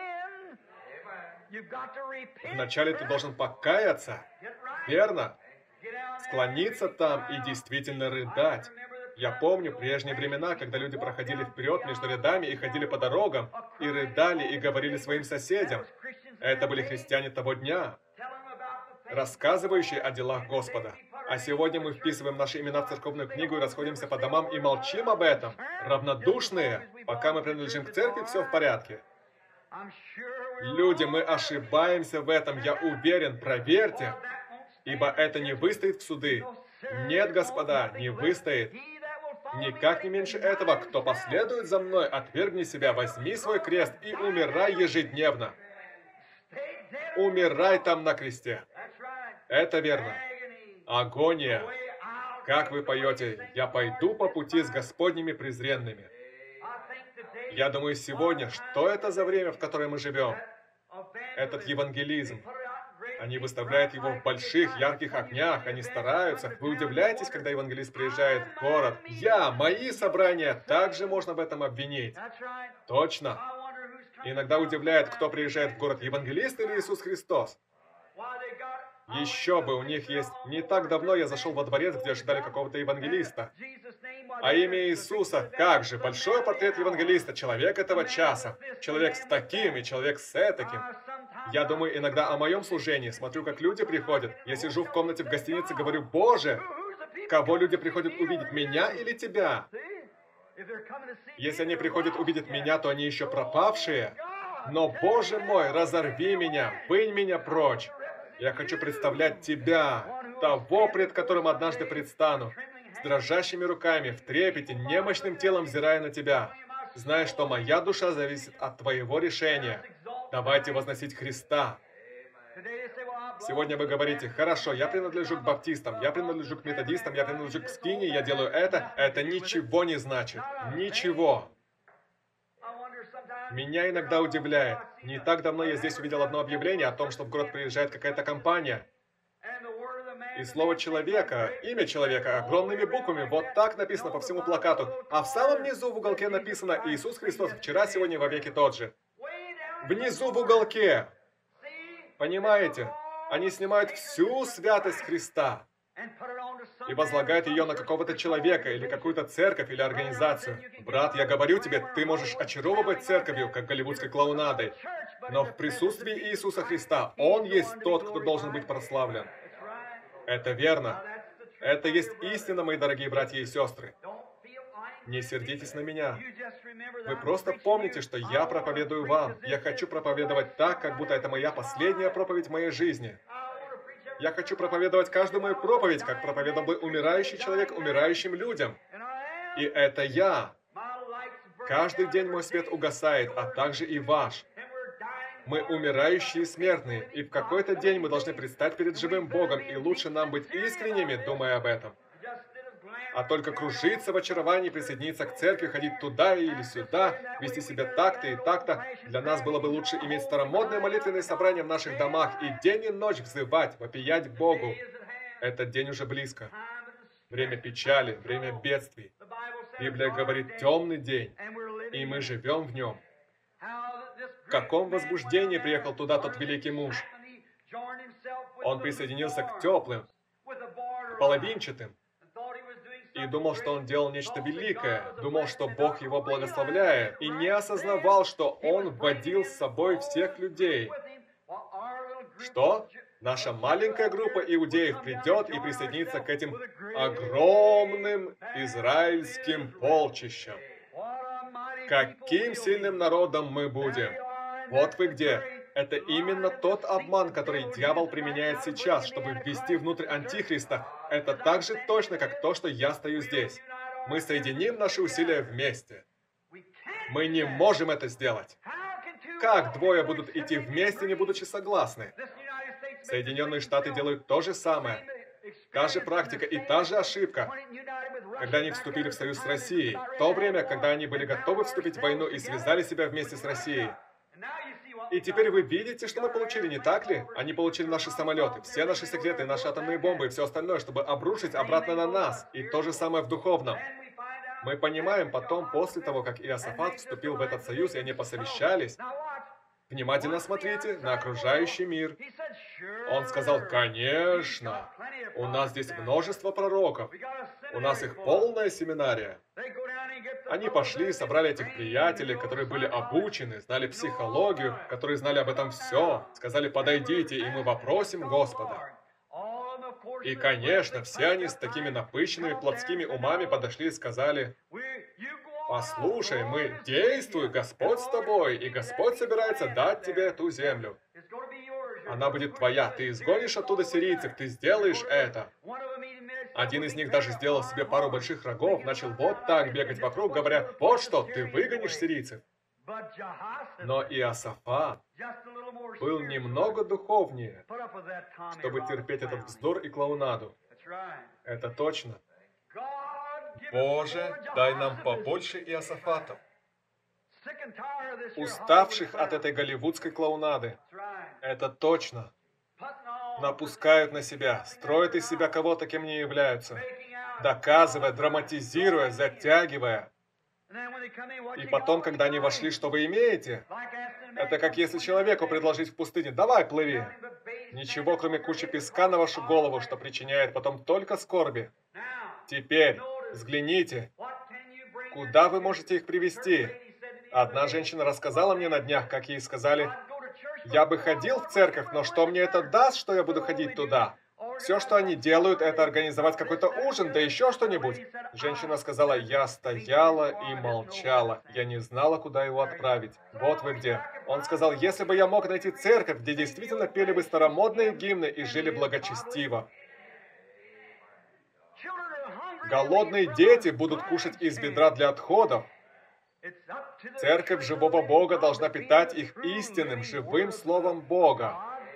Вначале ты должен покаяться, верно? Склониться там и действительно рыдать. Я помню прежние времена, когда люди проходили вперед между рядами и ходили по дорогам, и рыдали, и говорили своим соседям. Это были христиане того дня, рассказывающие о делах Господа. А сегодня мы вписываем наши имена в церковную книгу и расходимся по домам и молчим об этом. Равнодушные. Пока мы принадлежим к церкви, все в порядке. Люди, мы ошибаемся в этом, я уверен, проверьте. Ибо это не выстоит в суды. Нет, господа, не выстоит. Никак не меньше этого, кто последует за мной, отвергни себя, возьми свой крест и умирай ежедневно. Умирай там на кресте. Это верно. Агония. Как вы поете, я пойду по пути с Господними презренными. Я думаю, сегодня, что это за время, в которое мы живем? Этот евангелизм. Они выставляют его в больших, ярких огнях, они стараются. Вы удивляетесь, когда евангелист приезжает в город? Мои собрания, также можно в этом обвинить. Точно. Иногда удивляет, кто приезжает в город, евангелист или Иисус Христос. Еще бы, у них есть... Не так давно я зашел во дворец, где ожидали какого-то евангелиста. А имя Иисуса, как же, большой портрет евангелиста, человек этого часа. Человек с таким и человек с этаким. Я думаю иногда о моем служении, смотрю, как люди приходят. Я сижу в комнате в гостинице, говорю: Боже, кого люди приходят увидеть, меня или Тебя? Если они приходят увидеть меня, то они еще пропавшие. Но, Боже мой, разорви меня, вынь меня прочь. Я хочу представлять Тебя, того, пред которым однажды предстану, с дрожащими руками, в трепете, немощным телом взирая на Тебя, зная, что моя душа зависит от Твоего решения. Давайте возносить Христа. Сегодня вы говорите: хорошо, я принадлежу к баптистам, я принадлежу к методистам, я принадлежу к скинии, я делаю это. Это ничего не значит. Ничего. Меня иногда удивляет. Не так давно я здесь увидел одно объявление о том, что в город приезжает какая-то компания. И слово человека, имя человека, огромными буквами, вот так написано по всему плакату. А в самом низу в уголке написано: Иисус Христос вчера, сегодня, во веки тот же. внизу в уголке. Понимаете? Они снимают всю святость Христа и возлагают ее на какого-то человека, или какую-то церковь, или организацию. Брат, я говорю тебе, ты можешь очаровывать церковью, как голливудской клоунадой, но в присутствии Иисуса Христа Он есть тот, кто должен быть прославлен. Это верно. Это есть истина, мои дорогие братья и сестры. Не сердитесь на меня. Вы просто помните, что я проповедую вам. Я хочу проповедовать так, как будто это моя последняя проповедь в моей жизни. Я хочу проповедовать каждую мою проповедь, как проповедовал бы умирающий человек умирающим людям. И это я. Каждый день мой свет угасает, а также и ваш. Мы умирающие смертные, и в какой-то день мы должны предстать перед живым Богом, и лучше нам быть искренними, думая об этом. А только кружиться в очаровании, присоединиться к церкви, ходить туда или сюда, вести себя так-то и так-то. Для нас было бы лучше иметь старомодное молитвенное собрание в наших домах и день и ночь взывать, вопиять Богу. Этот день уже близко. Время печали, время бедствий. Библия говорит «темный день», и мы живем в нем. В каком возбуждении приехал туда тот великий муж? Он присоединился к теплым, к половинчатым, и думал, что он делал нечто великое, думал, что Бог его благословляет, и не осознавал, что он вводил с собой всех людей. Что? Наша маленькая группа иудеев придет и присоединится к этим огромным израильским полчищам. Каким сильным народом мы будем? Вот вы где. Это именно тот обман, который дьявол применяет сейчас, чтобы ввести внутрь Антихриста. Это так же точно, как то, что я стою здесь. Мы соединим наши усилия вместе. Мы не можем это сделать. Как двое будут идти вместе, не будучи согласны? Соединенные Штаты делают то же самое. Та же практика и та же ошибка. Когда они вступили в союз с Россией, в то время, когда они были готовы вступить в войну и связали себя вместе с Россией. И теперь вы видите, что мы получили, не так ли? Они получили наши самолеты, все наши секреты, наши атомные бомбы и все остальное, чтобы обрушить обратно на нас. И то же самое в духовном. Мы понимаем потом, после того, как Иосафат вступил в этот союз, и они посовещались, внимательно смотрите на окружающий мир. Он сказал, конечно, у нас здесь множество пророков, у нас их полная семинария. Они пошли и собрали этих приятелей, которые были обучены, знали психологию, которые знали об этом все. Сказали, подойдите, и мы вопросим Господа. И, конечно, все они с такими напыщенными плотскими умами подошли и сказали, послушай, мы действуй, Господь с тобой, и Господь собирается дать тебе эту землю. Она будет твоя, ты изгонишь оттуда сирийцев, ты сделаешь это. Один из них даже сделал себе пару больших рогов, начал вот так бегать вокруг, говоря, вот что, ты выгонишь сирийцев. Но Иосафат был немного духовнее, чтобы терпеть этот вздор и клоунаду. Это точно. Боже, дай нам побольше Иосафатов, уставших от этой голливудской клоунады. Это точно. Напускают на себя, строят из себя кого-то, кем не являются, доказывая, драматизируя, затягивая. И потом, когда они вошли, что вы имеете? Это как если человеку предложить в пустыне, давай, плыви. Ничего, кроме кучи песка на вашу голову, что причиняет потом только скорби. Теперь, взгляните, куда вы можете их привести? Одна женщина рассказала мне на днях, как ей сказали, я бы ходил в церковь, но что мне это даст, что я буду ходить туда? Все, что они делают, это организовать какой-то ужин, да еще что-нибудь. Женщина сказала, я стояла и молчала. Я не знала, куда его отправить. Вот вы где. Он сказал, если бы я мог найти церковь, где действительно пели бы старомодные гимны и жили благочестиво. Голодные дети будут кушать из ведра для отходов. Церковь живого Бога должна питать их истинным, живым словом Бога.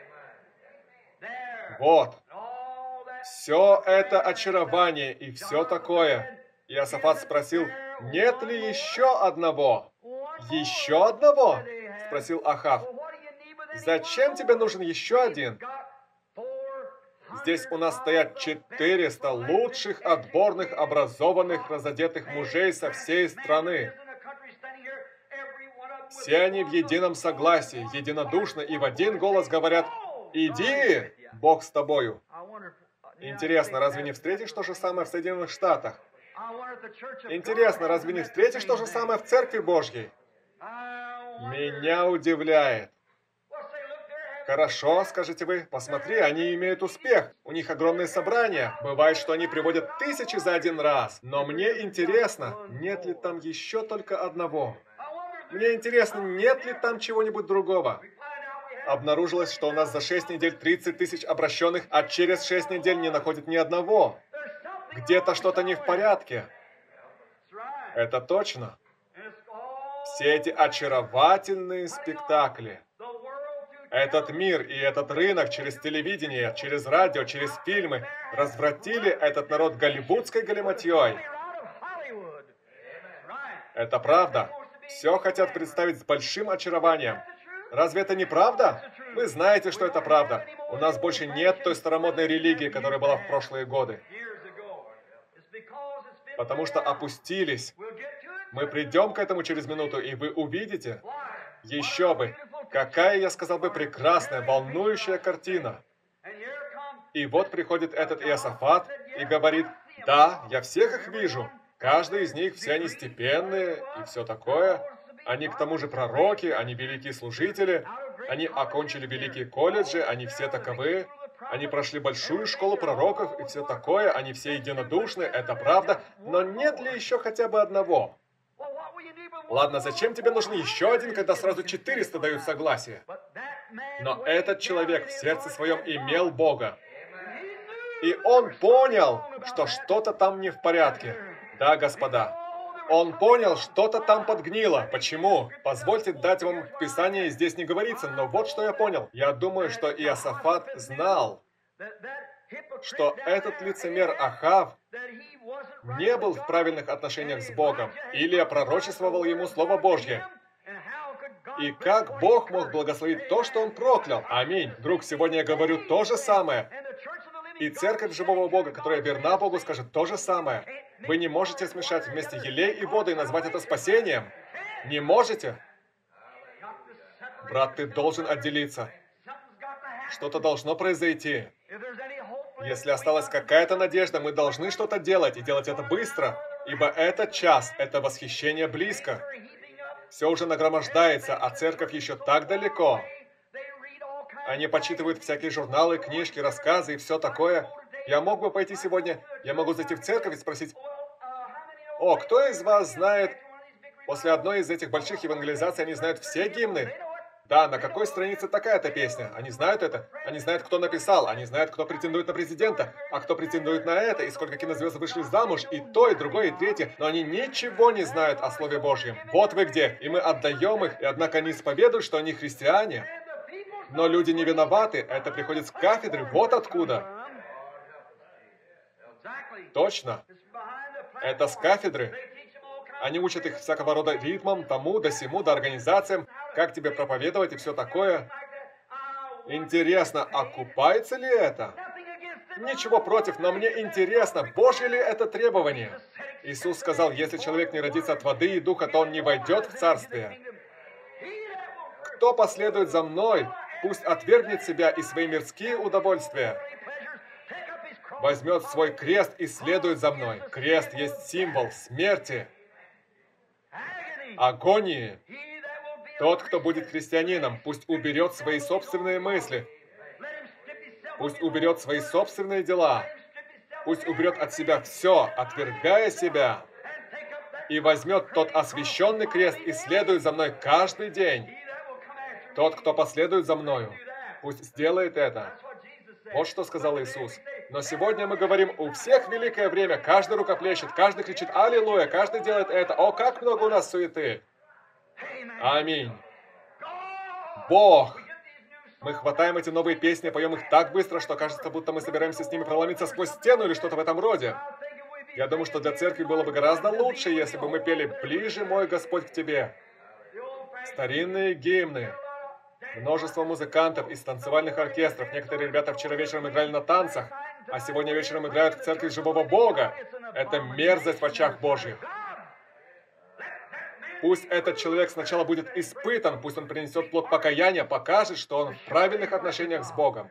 Вот. Все это очарование и все такое. Иосафат спросил, нет ли еще одного? Еще одного? Спросил Ахав. Зачем тебе нужен еще один? Здесь у нас стоят 400 лучших, отборных, образованных, разодетых мужей со всей страны. Все они в едином согласии, единодушно и в один голос говорят: «Иди, Бог с тобою». Интересно, разве не встретишь то же самое в Соединенных Штатах? Интересно, разве не встретишь то же самое в Церкви Божьей? Меня удивляет. Хорошо, скажете вы, посмотри, они имеют успех, у них огромные собрания. Бывает, что они приводят тысячи за один раз. Но мне интересно, нет ли там еще только одного? Мне интересно, нет ли там чего-нибудь другого? Обнаружилось, что у нас за 6 недель 30 тысяч обращенных, а через 6 недель не находит ни одного. Где-то что-то не в порядке. Это точно. Все эти очаровательные спектакли. Этот мир и этот рынок через телевидение, через радио, через фильмы развратили этот народ голливудской галиматьей. Это правда. Все хотят представить с большим очарованием. Разве это не правда? Вы знаете, что это правда. У нас больше нет той старомодной религии, которая была в прошлые годы. Потому что опустились. Мы придем к этому через минуту, и вы увидите. Еще бы. Какая, я сказал бы, прекрасная, волнующая картина. И вот приходит этот Иосафат и говорит: да, я всех их вижу. Каждый из них, все они степенные и все такое. Они к тому же пророки, они великие служители. Они окончили великие колледжи, они все таковы. Они прошли большую школу пророков и все такое. Они все единодушны, это правда. Но нет ли еще хотя бы одного? Ладно, зачем тебе нужен еще один, когда сразу 400 дают согласие? Но этот человек в сердце своем имел Бога. И он понял, что что-то там не в порядке. Да, господа. Он понял, что-то там подгнило. Почему? Позвольте дать вам Писание, здесь не говорится, но вот что я понял. Я думаю, что Иосафат знал, что этот лицемер Ахав не был в правильных отношениях с Богом. Илия пророчествовал ему Слово Божье. И как Бог мог благословить то, что он проклял? Аминь. Друг, сегодня я говорю то же самое. И церковь живого Бога, которая верна Богу, скажет то же самое. Вы не можете смешать вместе елей и воду и назвать это спасением. Не можете? Брат, ты должен отделиться. Что-то должно произойти. Если осталась какая-то надежда, мы должны что-то делать, и делать это быстро, ибо этот час, это восхищение близко. Все уже нагромождается, а церковь еще так далеко. Они почитывают всякие журналы, книжки, рассказы и все такое. Я мог бы пойти сегодня, я могу зайти в церковь и спросить: «О, кто из вас знает...» После одной из этих больших евангелизаций они знают все гимны. Да, на какой странице такая-то песня? Они знают это. Они знают, кто написал. Они знают, кто претендует на президента. А кто претендует на это, и сколько кинозвезд вышли замуж, и то, и другое, и третье. Но они ничего не знают о Слове Божьем. Вот вы где. И мы отдаем их, и однако они исповедуют, что они христиане. Но люди не виноваты. Это приходит с кафедры. Вот откуда. Точно. Это с кафедры. Они учат их всякого рода ритмам, тому, да сему, да организациям, как тебе проповедовать и все такое. Интересно, окупается ли это? Ничего против, но мне интересно, Божье ли это требование? Иисус сказал, если человек не родится от воды и духа, то он не войдет в Царствие. Кто последует за мной, пусть отвергнет себя и свои мирские удовольствия. Возьмет свой крест и следует за мной. Крест есть символ смерти, агонии. Тот, кто будет христианином, пусть уберет свои собственные мысли, пусть уберет свои собственные дела, пусть уберет от себя все, отвергая себя, и возьмет тот освященный крест и следует за мной каждый день. Тот, кто последует за мною, пусть сделает это. Вот что сказал Иисус. Но сегодня мы говорим, у всех великое время, каждый рукоплещет, каждый кричит «Аллилуйя», каждый делает это. О, как много у нас суеты! Аминь. Бог! Мы хватаем эти новые песни, поем их так быстро, что кажется, будто мы собираемся с ними проломиться сквозь стену или что-то в этом роде. Я думаю, что для церкви было бы гораздо лучше, если бы мы пели «Ближе, мой Господь, к Тебе». Старинные гимны. Множество музыкантов из танцевальных оркестров. Некоторые ребята вчера вечером играли на танцах, а сегодня вечером играют в церкви живого Бога. Это мерзость в очах Божьих. Пусть этот человек сначала будет испытан, пусть он принесет плод покаяния, покажет, что он в правильных отношениях с Богом.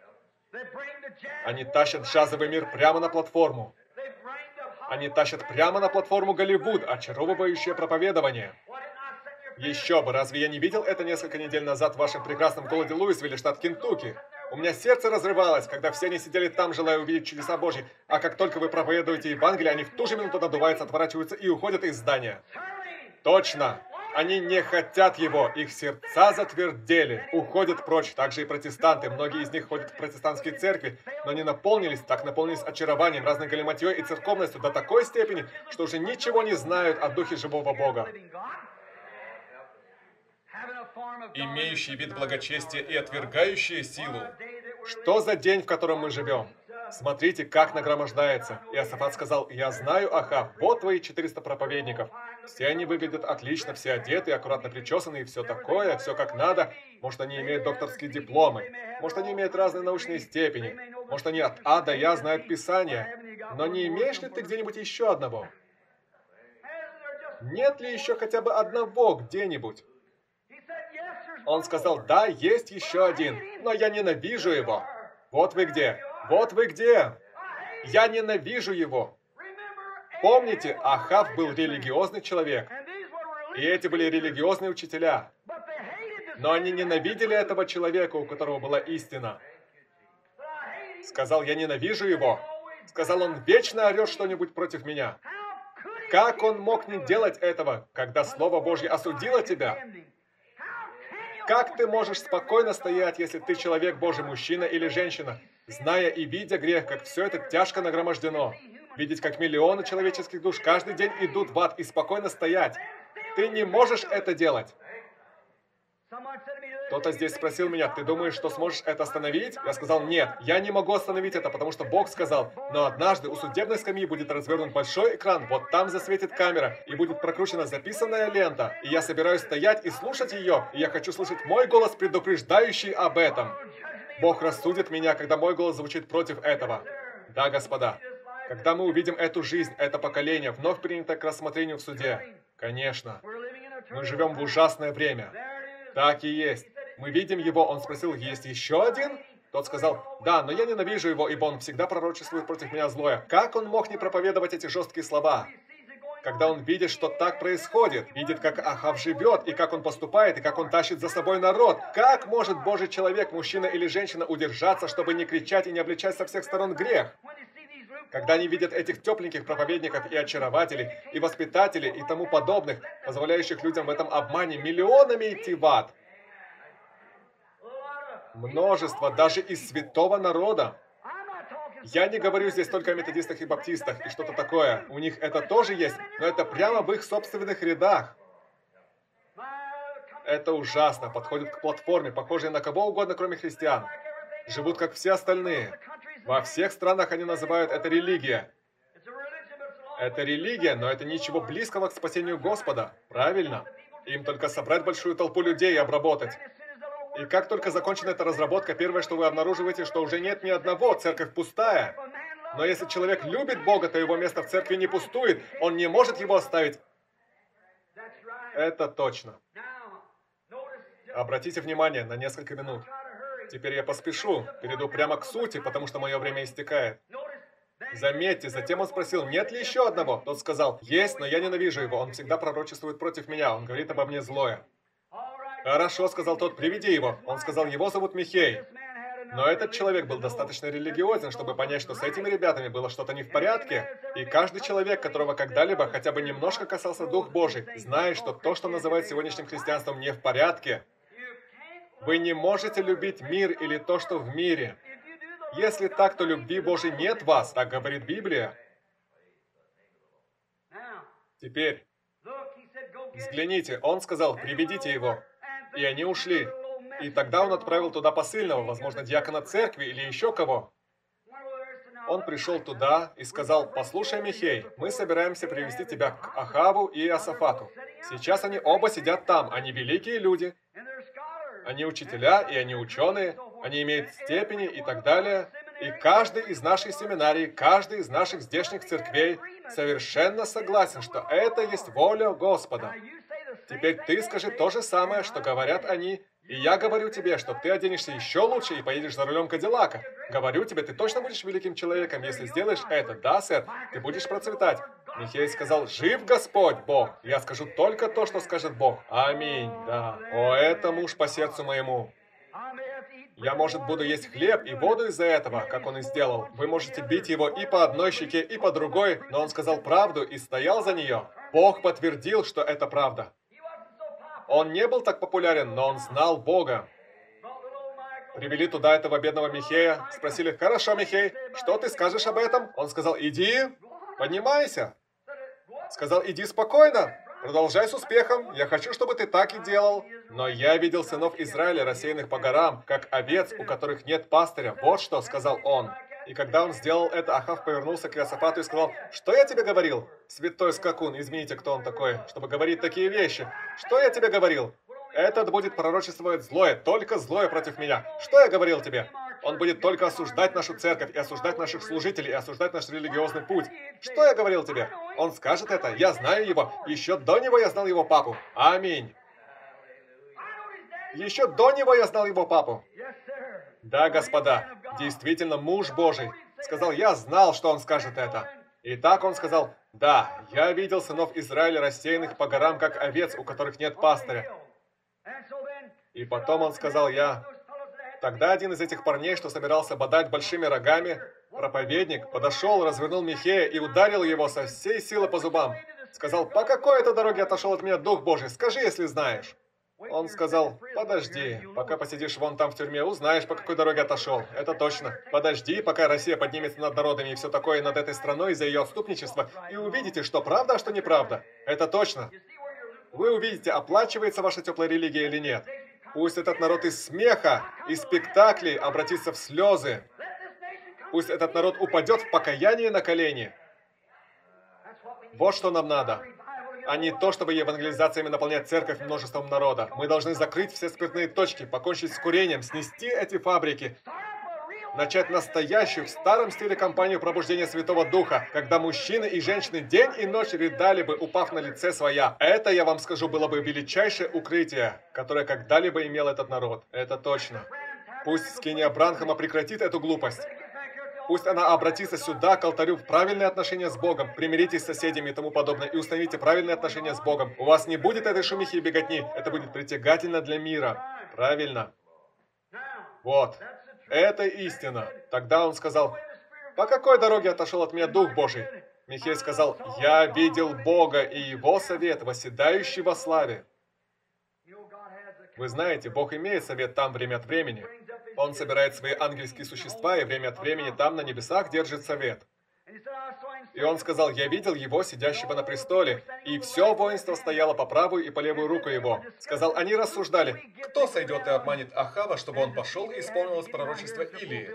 Они тащат джазовый мир прямо на платформу. Они тащат прямо на платформу Голливуд, очаровывающее проповедование. Еще бы, разве я не видел это несколько недель назад в вашем прекрасном городе Луисвилле, штат Кентукки? У меня сердце разрывалось, когда все они сидели там, желая увидеть чудеса Божьи, а как только вы проповедуете Евангелие, они в ту же минуту надуваются, отворачиваются и уходят из здания. Точно! Они не хотят его, их сердца затвердели, уходят прочь. Также и протестанты, многие из них ходят в протестантские церкви, но они наполнились очарованием, разной галиматьей и церковностью до такой степени, что уже ничего не знают о Духе живого Бога. Имеющие вид благочестия и отвергающие силу. Что за день, в котором мы живем? Смотрите, как нагромождается. Иосафат сказал: «Я знаю, Ахав, вот твои 400 проповедников. Все они выглядят отлично, все одеты, аккуратно причесаны и все такое, все как надо. Может, они имеют докторские дипломы, может, они имеют разные научные степени, может, они от А до Я знают Писание. Но не имеешь ли ты где-нибудь еще одного? Нет ли еще хотя бы одного где-нибудь?» Он сказал: «Да, есть еще один, но я ненавижу его». Вот вы где! Вот вы где! Я ненавижу его. Помните, Ахав был религиозный человек, и эти были религиозные учителя. Но они ненавидели этого человека, у которого была истина. Сказал: «Я ненавижу его». Сказал: «Он вечно орет что-нибудь против меня». Как он мог не делать этого, когда Слово Божье осудило тебя? Как ты можешь спокойно стоять, если ты человек Божий, мужчина или женщина, зная и видя грех, как все это тяжко нагромождено? Видеть, как миллионы человеческих душ каждый день идут в ад, и спокойно стоять. Ты не можешь это делать. Кто-то здесь спросил меня: «Ты думаешь, что сможешь это остановить?» Я сказал: «Нет, я не могу остановить это, потому что Бог сказал. Но однажды у судебной скамьи будет развернут большой экран, вот там засветит камера, и будет прокручена записанная лента. И я собираюсь стоять и слушать ее, и я хочу слышать мой голос, предупреждающий об этом. Бог рассудит меня, когда мой голос звучит против этого». Да, господа, когда мы увидим эту жизнь, это поколение, вновь принято к рассмотрению в суде. Конечно, мы живем в ужасное время. Так и есть. Мы видим его, он спросил: «Есть еще один?» Тот сказал: «Да, но я ненавижу его, ибо он всегда пророчествует против меня злое». Как он мог не проповедовать эти жесткие слова? Когда он видит, что так происходит, видит, как Ахав живет, и как он поступает, и как он тащит за собой народ, как может Божий человек, мужчина или женщина, удержаться, чтобы не кричать и не обличать со всех сторон грех? Когда они видят этих тепленьких проповедников и очарователей, и воспитателей, и тому подобных, позволяющих людям в этом обмане миллионами идти в ад. Множество, даже из святого народа. Я не говорю здесь только о методистах и баптистах, и что-то такое. У них это тоже есть, но это прямо в их собственных рядах. Это ужасно. Подходят к платформе, похожей на кого угодно, кроме христиан. Живут, как все остальные. Во всех странах они называют это религия. Это религия, но это ничего близкого к спасению Господа. Правильно? Им только собрать большую толпу людей и обработать. И как только закончена эта разработка, первое, что вы обнаруживаете, что уже нет ни одного, церковь пустая. Но если человек любит Бога, то его место в церкви не пустует, он не может его оставить. Это точно. Обратите внимание на несколько минут. Теперь я поспешу, перейду прямо к сути, потому что мое время истекает. Заметьте, затем он спросил: «Нет ли еще одного?» Тот сказал: «Есть, но я ненавижу его, он всегда пророчествует против меня, он говорит обо мне злое». «Хорошо», — сказал тот, — «приведи его». Он сказал: «Его зовут Михей». Но этот человек был достаточно религиозен, чтобы понять, что с этими ребятами было что-то не в порядке. И каждый человек, которого когда-либо хотя бы немножко касался Дух Божий, знает, что то, что называют сегодняшним христианством, не в порядке. Вы не можете любить мир или то, что в мире. Если так, то любви Божией нет в вас, так говорит Библия. Теперь, взгляните, он сказал: «Приведите его». И они ушли. И тогда он отправил туда посыльного, возможно, диакона церкви или еще кого. Он пришел туда и сказал: «Послушай, Михей, мы собираемся привести тебя к Ахаву и Иосафату. Сейчас они оба сидят там, они великие люди. Они учителя, и они ученые, они имеют степени и так далее. И каждый из нашей семинарии, каждый из наших здешних церквей совершенно согласен, что это есть воля Господа. Теперь ты скажи то же самое, что говорят они. И я говорю тебе, что ты оденешься еще лучше и поедешь за рулем Кадиллака. Говорю тебе, ты точно будешь великим человеком, если сделаешь это. Да, сэр, ты будешь процветать. Михей сказал, жив Господь, Бог. Я скажу только то, что скажет Бог. Аминь, да. О, это муж по сердцу моему. Я, может, буду есть хлеб и воду из-за этого, как он и сделал. Вы можете бить его и по одной щеке, и по другой, но он сказал правду и стоял за нее. Бог подтвердил, что это правда. Он не был так популярен, но он знал Бога. Привели туда этого бедного Михея, спросили, «Хорошо, Михей, что ты скажешь об этом?» Он сказал, «Иди, поднимайся». Сказал, «Иди спокойно, продолжай с успехом, я хочу, чтобы ты так и делал». Но я видел сынов Израиля, рассеянных по горам, как овец, у которых нет пастыря. Вот что сказал он. И когда он сделал это, Ахав повернулся к Иосафату и сказал, «Что я тебе говорил? Святой скакун, извините, кто он такой, чтобы говорить такие вещи. Что я тебе говорил? Этот будет пророчествовать злое, только злое против меня. Что я говорил тебе? Он будет только осуждать нашу церковь, и осуждать наших служителей, и осуждать наш религиозный путь. Что я говорил тебе? Он скажет это, я знаю его. Еще до него я знал его папу. Аминь. Еще до него я знал его папу. Да, господа, действительно муж Божий. Сказал, я знал, что он скажет это. И так он сказал, да, я видел сынов Израиля, рассеянных по горам, как овец, у которых нет пастыря. И потом он сказал, Тогда один из этих парней, что собирался бодать большими рогами, проповедник, подошел, развернул Михея и ударил его со всей силы по зубам. Сказал, по какой это дороге отошел от меня Дух Божий? Скажи, если знаешь. Он сказал, подожди, пока посидишь вон там в тюрьме, узнаешь, по какой дороге отошел. Это точно. Подожди, пока Россия поднимется над народами и все такое над этой страной из-за ее отступничества, и увидите, что правда, а что неправда. Это точно. Вы увидите, оплачивается ваша теплая религия или нет. Пусть этот народ из смеха, из спектаклей обратится в слезы. Пусть этот народ упадет в покаяние на колени. Вот что нам надо. А не то, чтобы евангелизациями наполнять церковь множеством народа. Мы должны закрыть все спиртные точки, покончить с курением, снести эти фабрики, начать настоящую в старом стиле кампанию пробуждения Святого Духа, когда мужчины и женщины день и ночь рыдали бы, упав на лице своя. Это, я вам скажу, было бы величайшее укрытие, которое когда-либо имел этот народ. Это точно. Пусть Скиния Бранхама прекратит эту глупость. Пусть она обратится сюда, к алтарю, в правильные отношения с Богом. Примиритесь с соседями и тому подобное, и установите правильные отношения с Богом. У вас не будет этой шумихи и беготни. Это будет притягательно для мира. Правильно? Вот. Это истина. Тогда он сказал, по какой дороге отошел от меня Дух Божий? Михей сказал, я видел Бога и Его совет, восседающий во славе. Вы знаете, Бог имеет совет там время от времени. Он собирает свои ангельские существа, и время от времени там на небесах держит совет. И он сказал, я видел его, сидящего на престоле, и все воинство стояло по правую и по левую руку его. Сказал, они рассуждали, кто сойдет и обманет Ахава, чтобы он пошел и исполнилось пророчество Илии.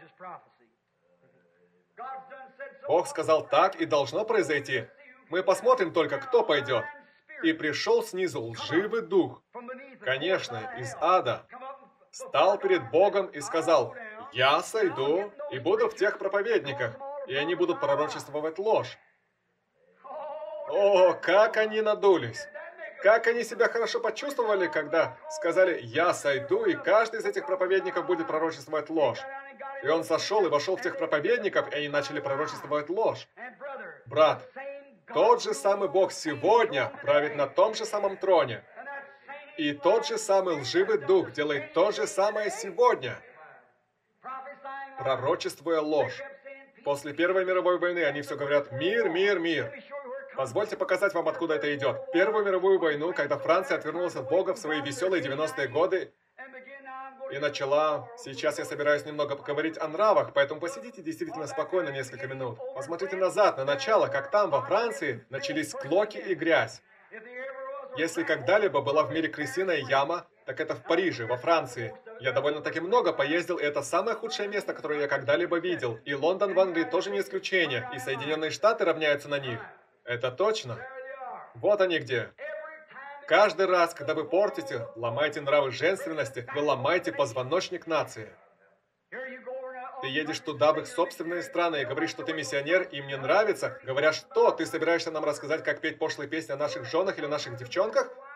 Бог сказал, так и должно произойти. Мы посмотрим только, кто пойдет. И пришел снизу лживый дух, конечно, из ада, стал перед Богом и сказал, я сойду и буду в тех проповедниках, и они будут пророчествовать ложь. О, как они надулись! Как они себя хорошо почувствовали, когда сказали, я сойду, и каждый из этих проповедников будет пророчествовать ложь. И он сошел и вошел в тех проповедников, и они начали пророчествовать ложь. Брат, тот же самый Бог сегодня правит на том же самом троне. И тот же самый лживый дух делает то же самое сегодня, пророчествуя ложь. После Первой мировой войны они все говорят «мир, мир, мир». Позвольте показать вам, откуда это идет. Первую мировую войну, когда Франция отвернулась от Бога в свои веселые 90-е годы и начала... Сейчас я собираюсь немного поговорить о нравах, поэтому посидите действительно спокойно несколько минут. Посмотрите назад, на начало, как там, во Франции, начались склоки и грязь. Если когда-либо была в мире крысиная яма, так это в Париже, во Франции. Я довольно-таки много поездил, и это самое худшее место, которое я когда-либо видел. И Лондон в Англии тоже не исключение, и Соединенные Штаты равняются на них. Это точно. Вот они где. Каждый раз, когда вы портите, ломаете нравы женственности, вы ломаете позвоночник нации. Ты едешь туда, в их собственные страны, и говоришь, что ты миссионер, и им не нравится. Говоря, что ты собираешься нам рассказать, как петь пошлые песни о наших женах или наших девчонках?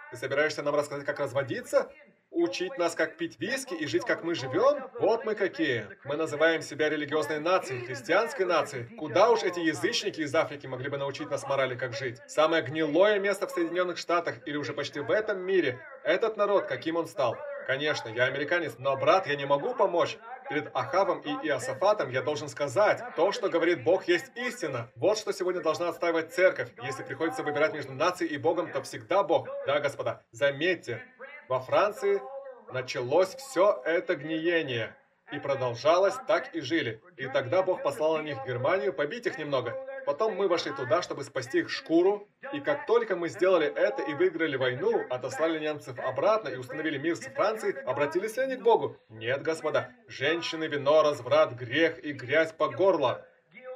Ты собираешься нам рассказать, как разводиться? Учить нас, как пить виски и жить, как мы живем? Вот мы какие. Мы называем себя религиозной нацией, христианской нацией. Куда уж эти язычники из Африки могли бы научить нас морали, как жить? Самое гнилое место в Соединенных Штатах или уже почти в этом мире. Этот народ, каким он стал. Конечно, я американец, но, брат, я не могу помочь. Перед Ахавом и Иосафатом я должен сказать, то, что говорит Бог, есть истина. Вот что сегодня должна отстаивать церковь. Если приходится выбирать между нацией и Богом, то всегда Бог. Да, господа, заметьте, во Франции началось все это гниение. И продолжалось, так и жили. И тогда Бог послал на них Германию, побить их немного. Потом мы вошли туда, чтобы спасти их шкуру. И как только мы сделали это и выиграли войну, отослали немцев обратно и установили мир с Францией, обратились ли они к Богу? Нет, господа. Женщины, вино, разврат, грех и грязь по горло.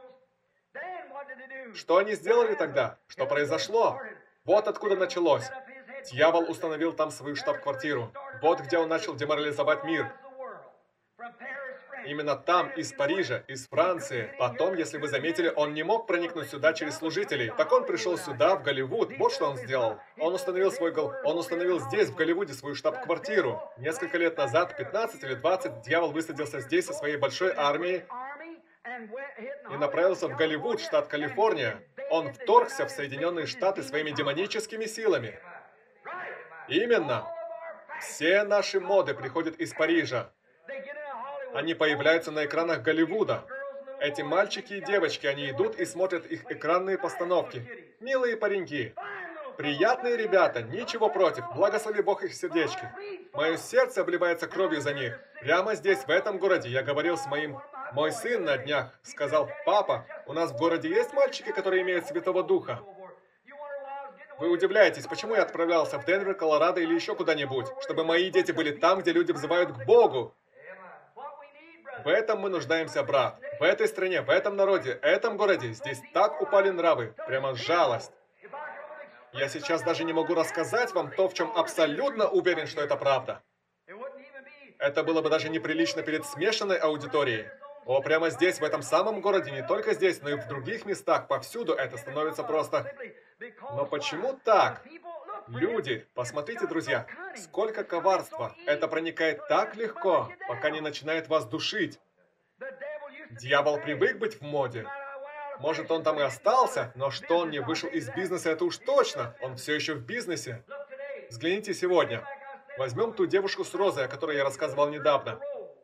Что они сделали тогда? Что произошло? Вот откуда началось. Дьявол установил там свою штаб-квартиру. Вот где он начал деморализовать мир. Именно там, из Парижа, из Франции. Потом, если вы заметили, он не мог проникнуть сюда через служителей. Так он пришел сюда, в Голливуд. Вот что он сделал. Он установил здесь, в Голливуде, свою штаб-квартиру. Несколько лет назад, 15 или 20, дьявол высадился здесь со своей большой армией и направился в Голливуд, штат Калифорния. Он вторгся в Соединенные Штаты своими демоническими силами. Именно. Все наши моды приходят из Парижа. Они появляются на экранах Голливуда. Эти мальчики и девочки, они идут и смотрят их экранные постановки. Милые пареньки. Приятные ребята, ничего против. Благослови Бог их сердечки. Мое сердце обливается кровью за них. Прямо здесь, в этом городе, я говорил с Мой сын на днях сказал: «Папа, у нас в городе есть мальчики, которые имеют Святого Духа?» Вы удивляетесь, почему я отправлялся в Денвер, Колорадо или еще куда-нибудь, чтобы мои дети были там, где люди взывают к Богу. В этом мы нуждаемся, брат. В этой стране, в этом народе, этом городе. Здесь так упали нравы. Прямо жалость. Я сейчас даже не могу рассказать вам то, в чем абсолютно уверен, что это правда. Это было бы даже неприлично перед смешанной аудиторией. О, прямо здесь, в этом самом городе, не только здесь, но и в других местах, повсюду это становится просто... Но почему так? Люди, посмотрите, друзья, сколько коварства. Это проникает так легко, пока не начинает вас душить. Дьявол привык быть в моде. Может, он там и остался, но что он не вышел из бизнеса, это уж точно. Он все еще в бизнесе. Взгляните сегодня. Возьмем ту девушку с розой, о которой я рассказывал недавно.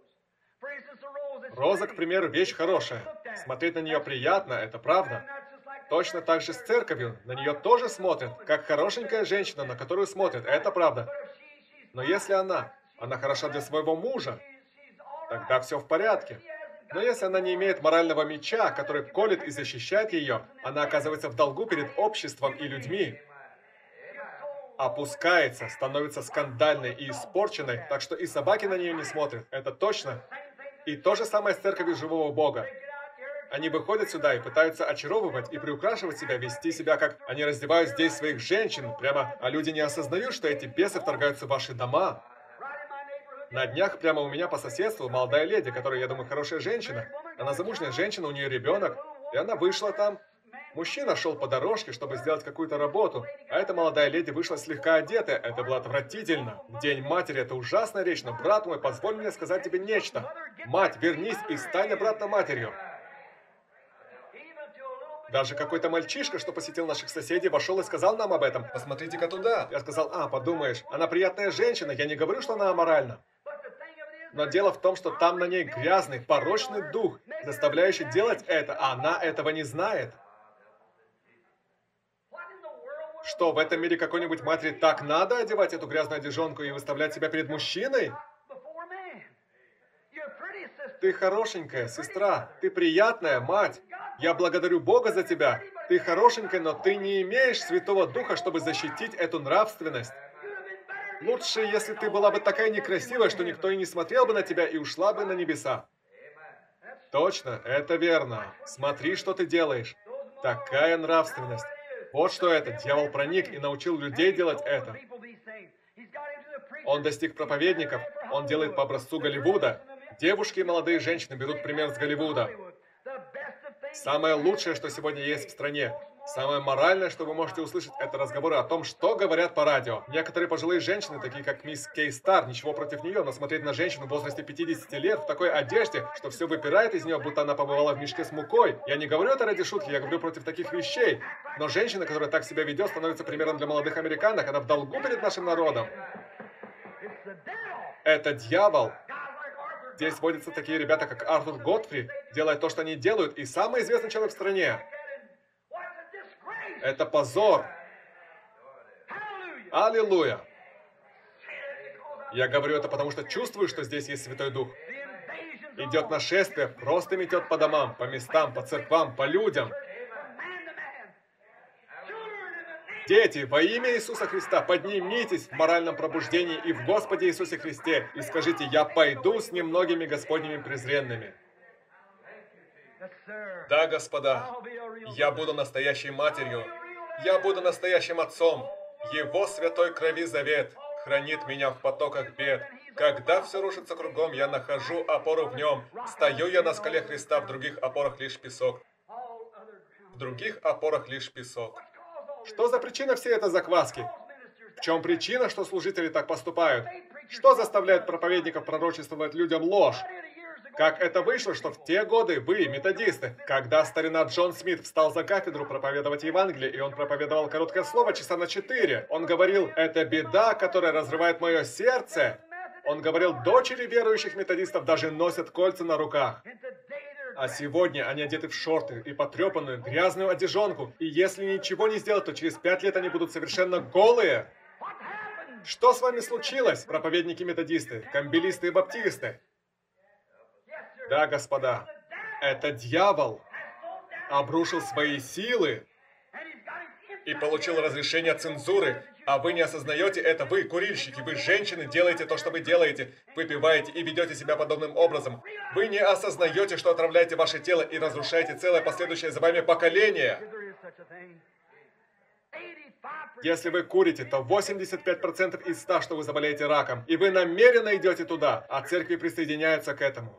Роза, к примеру, вещь хорошая. Смотреть на нее приятно, это правда. Точно так же с церковью. На нее тоже смотрят, как хорошенькая женщина, на которую смотрят, это правда. Но если она хороша для своего мужа, тогда все в порядке. Но если она не имеет морального меча, который колет и защищает ее, она оказывается в долгу перед обществом и людьми. Опускается, становится скандальной и испорченной, так что и собаки на нее не смотрят, это точно. И то же самое с церковью живого Бога. Они выходят сюда и пытаются очаровывать и приукрашивать себя, вести себя как... Они раздевают здесь своих женщин, прямо, а люди не осознают, что эти бесы вторгаются в ваши дома. На днях прямо у меня по соседству молодая леди, которая, я думаю, хорошая женщина. Она замужняя женщина, у нее ребенок, и она вышла там. Мужчина шел по дорожке, чтобы сделать какую-то работу, а эта молодая леди вышла слегка одетая. Это было отвратительно. В День матери это ужасная речь, но, брат мой, позволь мне сказать тебе нечто. Мать, вернись и стань обратно матерью. Даже какой-то мальчишка, что посетил наших соседей, вошел и сказал нам об этом. Посмотрите-ка туда. Я сказал: подумаешь, она приятная женщина, я не говорю, что она аморальна. Но дело в том, что там на ней грязный, порочный дух, заставляющий делать это, а она этого не знает. Что, в этом мире какой-нибудь матери так надо одевать эту грязную одежонку и выставлять себя перед мужчиной? Ты хорошенькая, сестра, ты приятная, мать. Я благодарю Бога за тебя. Ты хорошенькая, но ты не имеешь Святого Духа, чтобы защитить эту нравственность. Лучше, если ты была бы такая некрасивая, что никто и не смотрел бы на тебя и ушла бы на небеса. Точно, это верно. Смотри, что ты делаешь. Такая нравственность. Вот что это. Дьявол проник и научил людей делать это. Он достиг проповедников. Он делает по образцу Голливуда. Девушки и молодые женщины берут пример с Голливуда. Самое лучшее, что сегодня есть в стране. Самое моральное, что вы можете услышать, это разговоры о том, что говорят по радио. Некоторые пожилые женщины, такие как мисс Кей Стар, ничего против нее, но смотреть на женщину в возрасте 50 лет в такой одежде, что все выпирает из нее, будто она побывала в мешке с мукой. Я не говорю это ради шутки, я говорю против таких вещей. Но женщина, которая так себя ведет, становится примером для молодых американок, она в долгу перед нашим народом. Это дьявол. Здесь водятся такие ребята, как Артур Готфри, делают то, что они делают, и самый известный человек в стране. Это позор. Аллилуйя. Я говорю это потому, что чувствую, что здесь есть Святой Дух. Идет нашествие, просто метет по домам, по местам, по церквам, по людям. Дети, во имя Иисуса Христа, поднимитесь в моральном пробуждении и в Господе Иисусе Христе и скажите: «Я пойду с немногими Господними презренными». Да, господа, я буду настоящей матерью, я буду настоящим отцом. Его святой крови завет хранит меня в потоках бед. Когда все рушится кругом, я нахожу опору в нем. Стою я на скале Христа, в других опорах лишь песок. В других опорах лишь песок. Что за причина всей этой закваски? В чем причина, что служители так поступают? Что заставляет проповедников пророчествовать людям ложь? Как это вышло, что в те годы вы, методисты, когда старина Джон Смит встал за кафедру проповедовать Евангелие, и он проповедовал короткое слово часа на 4, он говорил: «Это беда, которая разрывает мое сердце». Он говорил: дочери верующих методистов даже носят кольца на руках. А сегодня они одеты в шорты и потрепанную, грязную одежонку, и если ничего не сделать, то через 5 лет они будут совершенно голые. Что с вами случилось, проповедники-методисты, камбелисты и баптисты? Да, господа, это дьявол обрушил свои силы и получил разрешение цензуры, а вы не осознаете это. Вы, курильщики, вы, женщины, делаете то, что вы делаете, выпиваете и ведете себя подобным образом. Вы не осознаете, что отравляете ваше тело и разрушаете целое последующее за вами поколение. Если вы курите, то 85% из 100, что вы заболеете раком, и вы намеренно идете туда, а церкви присоединяются к этому.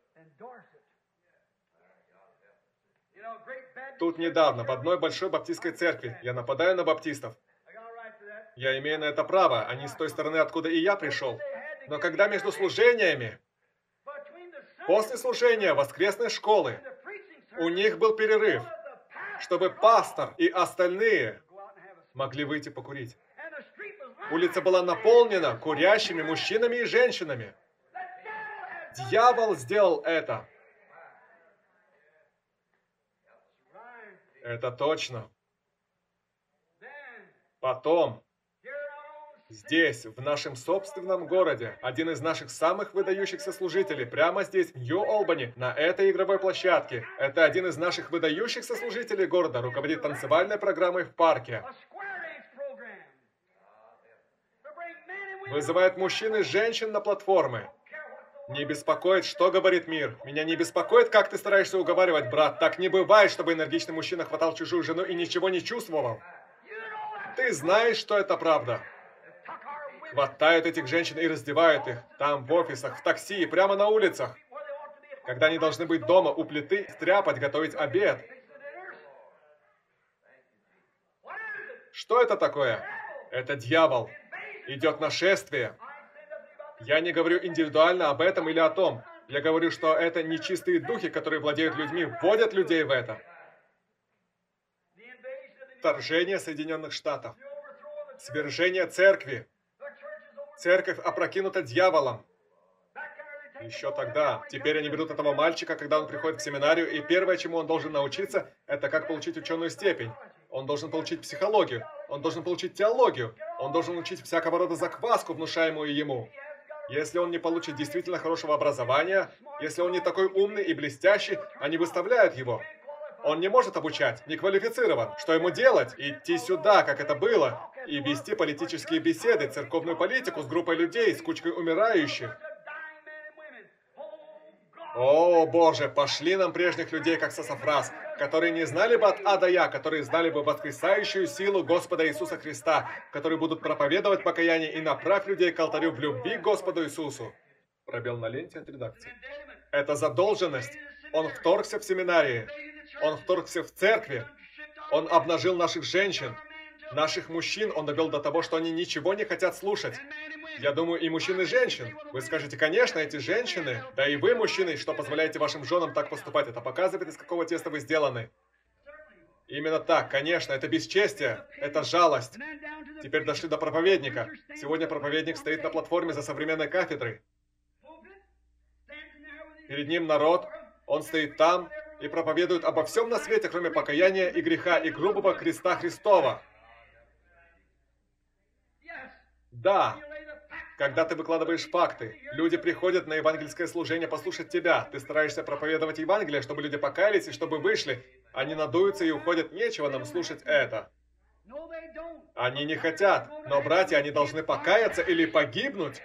Тут недавно, в одной большой баптистской церкви, я нападаю на баптистов. Я имею на это право, они с той стороны, откуда и я пришел. Но когда между служениями, после служения воскресной школы, у них был перерыв, чтобы пастор и остальные могли выйти покурить. Улица была наполнена курящими мужчинами и женщинами. Дьявол сделал это. Это точно. Потом, здесь, в нашем собственном городе, один из наших самых выдающихся служителей, прямо здесь, в Нью-Олбани, на этой игровой площадке, это один из наших выдающихся служителей города, руководит танцевальной программой в парке. Вызывает мужчин и женщин на платформы. Не беспокоит, что говорит мир. Меня не беспокоит, как ты стараешься уговаривать, брат. Так не бывает, чтобы энергичный мужчина хватал чужую жену и ничего не чувствовал. Ты знаешь, что это правда. Хватают этих женщин и раздевают их. Там, в офисах, в такси, прямо на улицах. Когда они должны быть дома, у плиты, стряпать, готовить обед. Что это такое? Это дьявол. Идет нашествие. Я не говорю индивидуально об этом или о том. Я говорю, что это нечистые духи, которые владеют людьми, вводят людей в это. Вторжение Соединенных Штатов. Свержение церкви. Церковь опрокинута дьяволом. Еще тогда. Теперь они берут этого мальчика, когда он приходит в семинарию, и первое, чему он должен научиться, это как получить ученую степень. Он должен получить психологию. Он должен получить теологию. Он должен учить всякого рода закваску, внушаемую ему. Если он не получит действительно хорошего образования, если он не такой умный и блестящий, они выставляют его. Он не может обучать, не квалифицирован. Что ему делать? Идти сюда, как это было, и вести политические беседы, церковную политику с группой людей, с кучкой умирающих. О, Боже, пошли нам прежних людей, как Сасафраз, которые не знали бы от А до Я, которые знали бы воскресающую силу Господа Иисуса Христа, которые будут проповедовать покаяние и направь людей к алтарю в любви к Господу Иисусу. Пробел на ленте от редакции. Это задолженность. Он вторгся в семинарии. Он вторгся в церкви. Он обнажил наших женщин. Наших мужчин он довел до того, что они ничего не хотят слушать. Я думаю, и мужчин, и женщин. Вы скажете, конечно, эти женщины, да и вы, мужчины, что позволяете вашим женам так поступать. Это показывает, из какого теста вы сделаны. Именно так, конечно, это бесчестие, это жалость. Теперь дошли до проповедника. Сегодня проповедник стоит на платформе за современной кафедрой. Перед ним народ, он стоит там и проповедует обо всем на свете, кроме покаяния и греха и грубого креста Христова. Да, когда ты выкладываешь факты, люди приходят на евангельское служение послушать тебя. Ты стараешься проповедовать Евангелие, чтобы люди покаялись и чтобы вышли. Они надуются и уходят. Нечего нам слушать это. Они не хотят. Но, братья, они должны покаяться или погибнуть.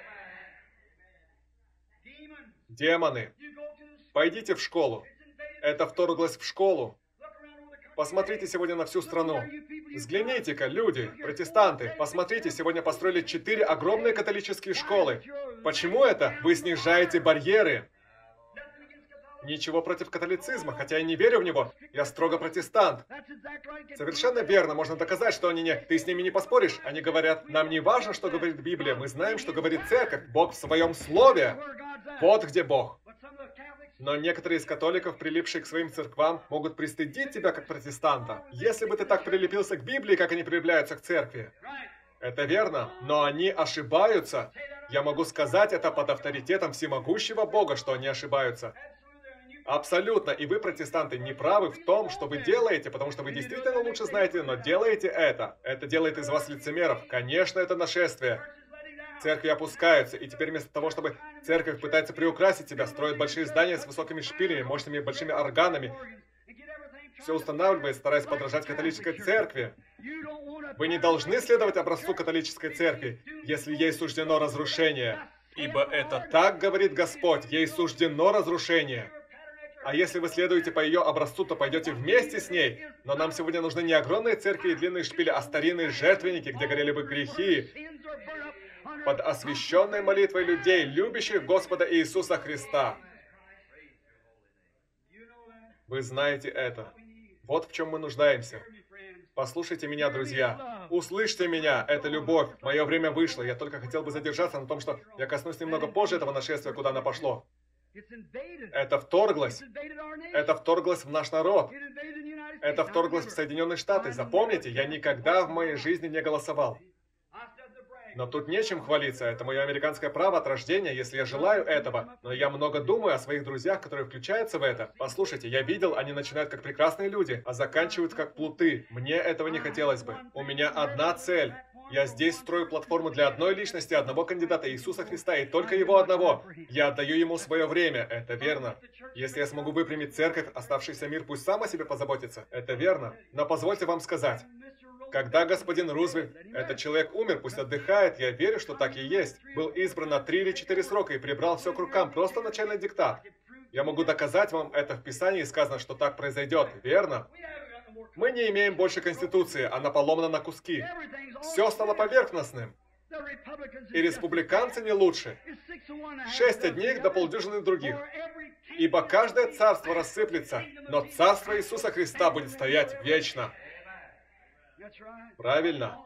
Демоны. Пойдите в школу. Это вторглось в школу. Посмотрите сегодня на всю страну. Взгляните-ка, люди, протестанты, посмотрите, сегодня построили 4 огромные католические школы. Почему это? Вы снижаете барьеры. Ничего против католицизма, хотя я не верю в него. Я строго протестант. Совершенно верно, можно доказать, что они не... Ты с ними не поспоришь. Они говорят, нам не важно, что говорит Библия, мы знаем, что говорит Церковь. Бог в своем Слове. Вот где Бог. Но некоторые из католиков, прилипшие к своим церквам, могут пристыдить тебя как протестанта. Если бы ты так прилепился к Библии, как они прилепляются к церкви. Это верно, но они ошибаются. Я могу сказать это под авторитетом всемогущего Бога, что они ошибаются. Абсолютно. И вы, протестанты, не правы в том, что вы делаете, потому что вы действительно лучше знаете, но делаете это. Это делает из вас лицемеров. Конечно, это нашествие. Церкви опускаются, и теперь вместо того, чтобы церковь пытается приукрасить себя, строит большие здания с высокими шпилями, мощными большими органами, все устанавливает, стараясь подражать католической церкви. Вы не должны следовать образцу католической церкви, если ей суждено разрушение. Ибо это так говорит Господь, ей суждено разрушение. А если вы следуете по ее образцу, то пойдете вместе с ней. Но нам сегодня нужны не огромные церкви и длинные шпили, а старинные жертвенники, где горели бы грехи, под освященной молитвой людей, любящих Господа Иисуса Христа. Вы знаете это. Вот в чем мы нуждаемся. Послушайте меня, друзья. Услышьте меня. Это любовь. Мое время вышло. Я только хотел бы задержаться на том, что я коснусь немного позже этого нашествия, куда оно пошло. Это вторглось. Это вторглось в наш народ. Это вторглось в Соединенные Штаты. Запомните, я никогда в моей жизни не голосовал. Но тут нечем хвалиться, это мое американское право от рождения, если я желаю этого. Но я много думаю о своих друзьях, которые включаются в это. Послушайте, я видел, они начинают как прекрасные люди, а заканчивают как плуты. Мне этого не хотелось бы. У меня одна цель. Я здесь строю платформу для одной личности, одного кандидата, Иисуса Христа, и только Его одного. Я отдаю Ему свое время, это верно. Если я смогу выпрямить церковь, оставшийся мир пусть сам о себе позаботится, это верно. Но позвольте вам сказать, когда господин Рузвельт, этот человек умер, пусть отдыхает, я верю, что так и есть, был избран на 3 или 4 срока и прибрал все к рукам, просто начальный диктат. Я могу доказать вам это в Писании, сказано, что так произойдет, верно? Мы не имеем больше Конституции, она поломана на куски. Все стало поверхностным. И республиканцы не лучше. 6 одних до полдюжины других. Ибо каждое царство рассыплется, но царство Иисуса Христа будет стоять вечно. Правильно.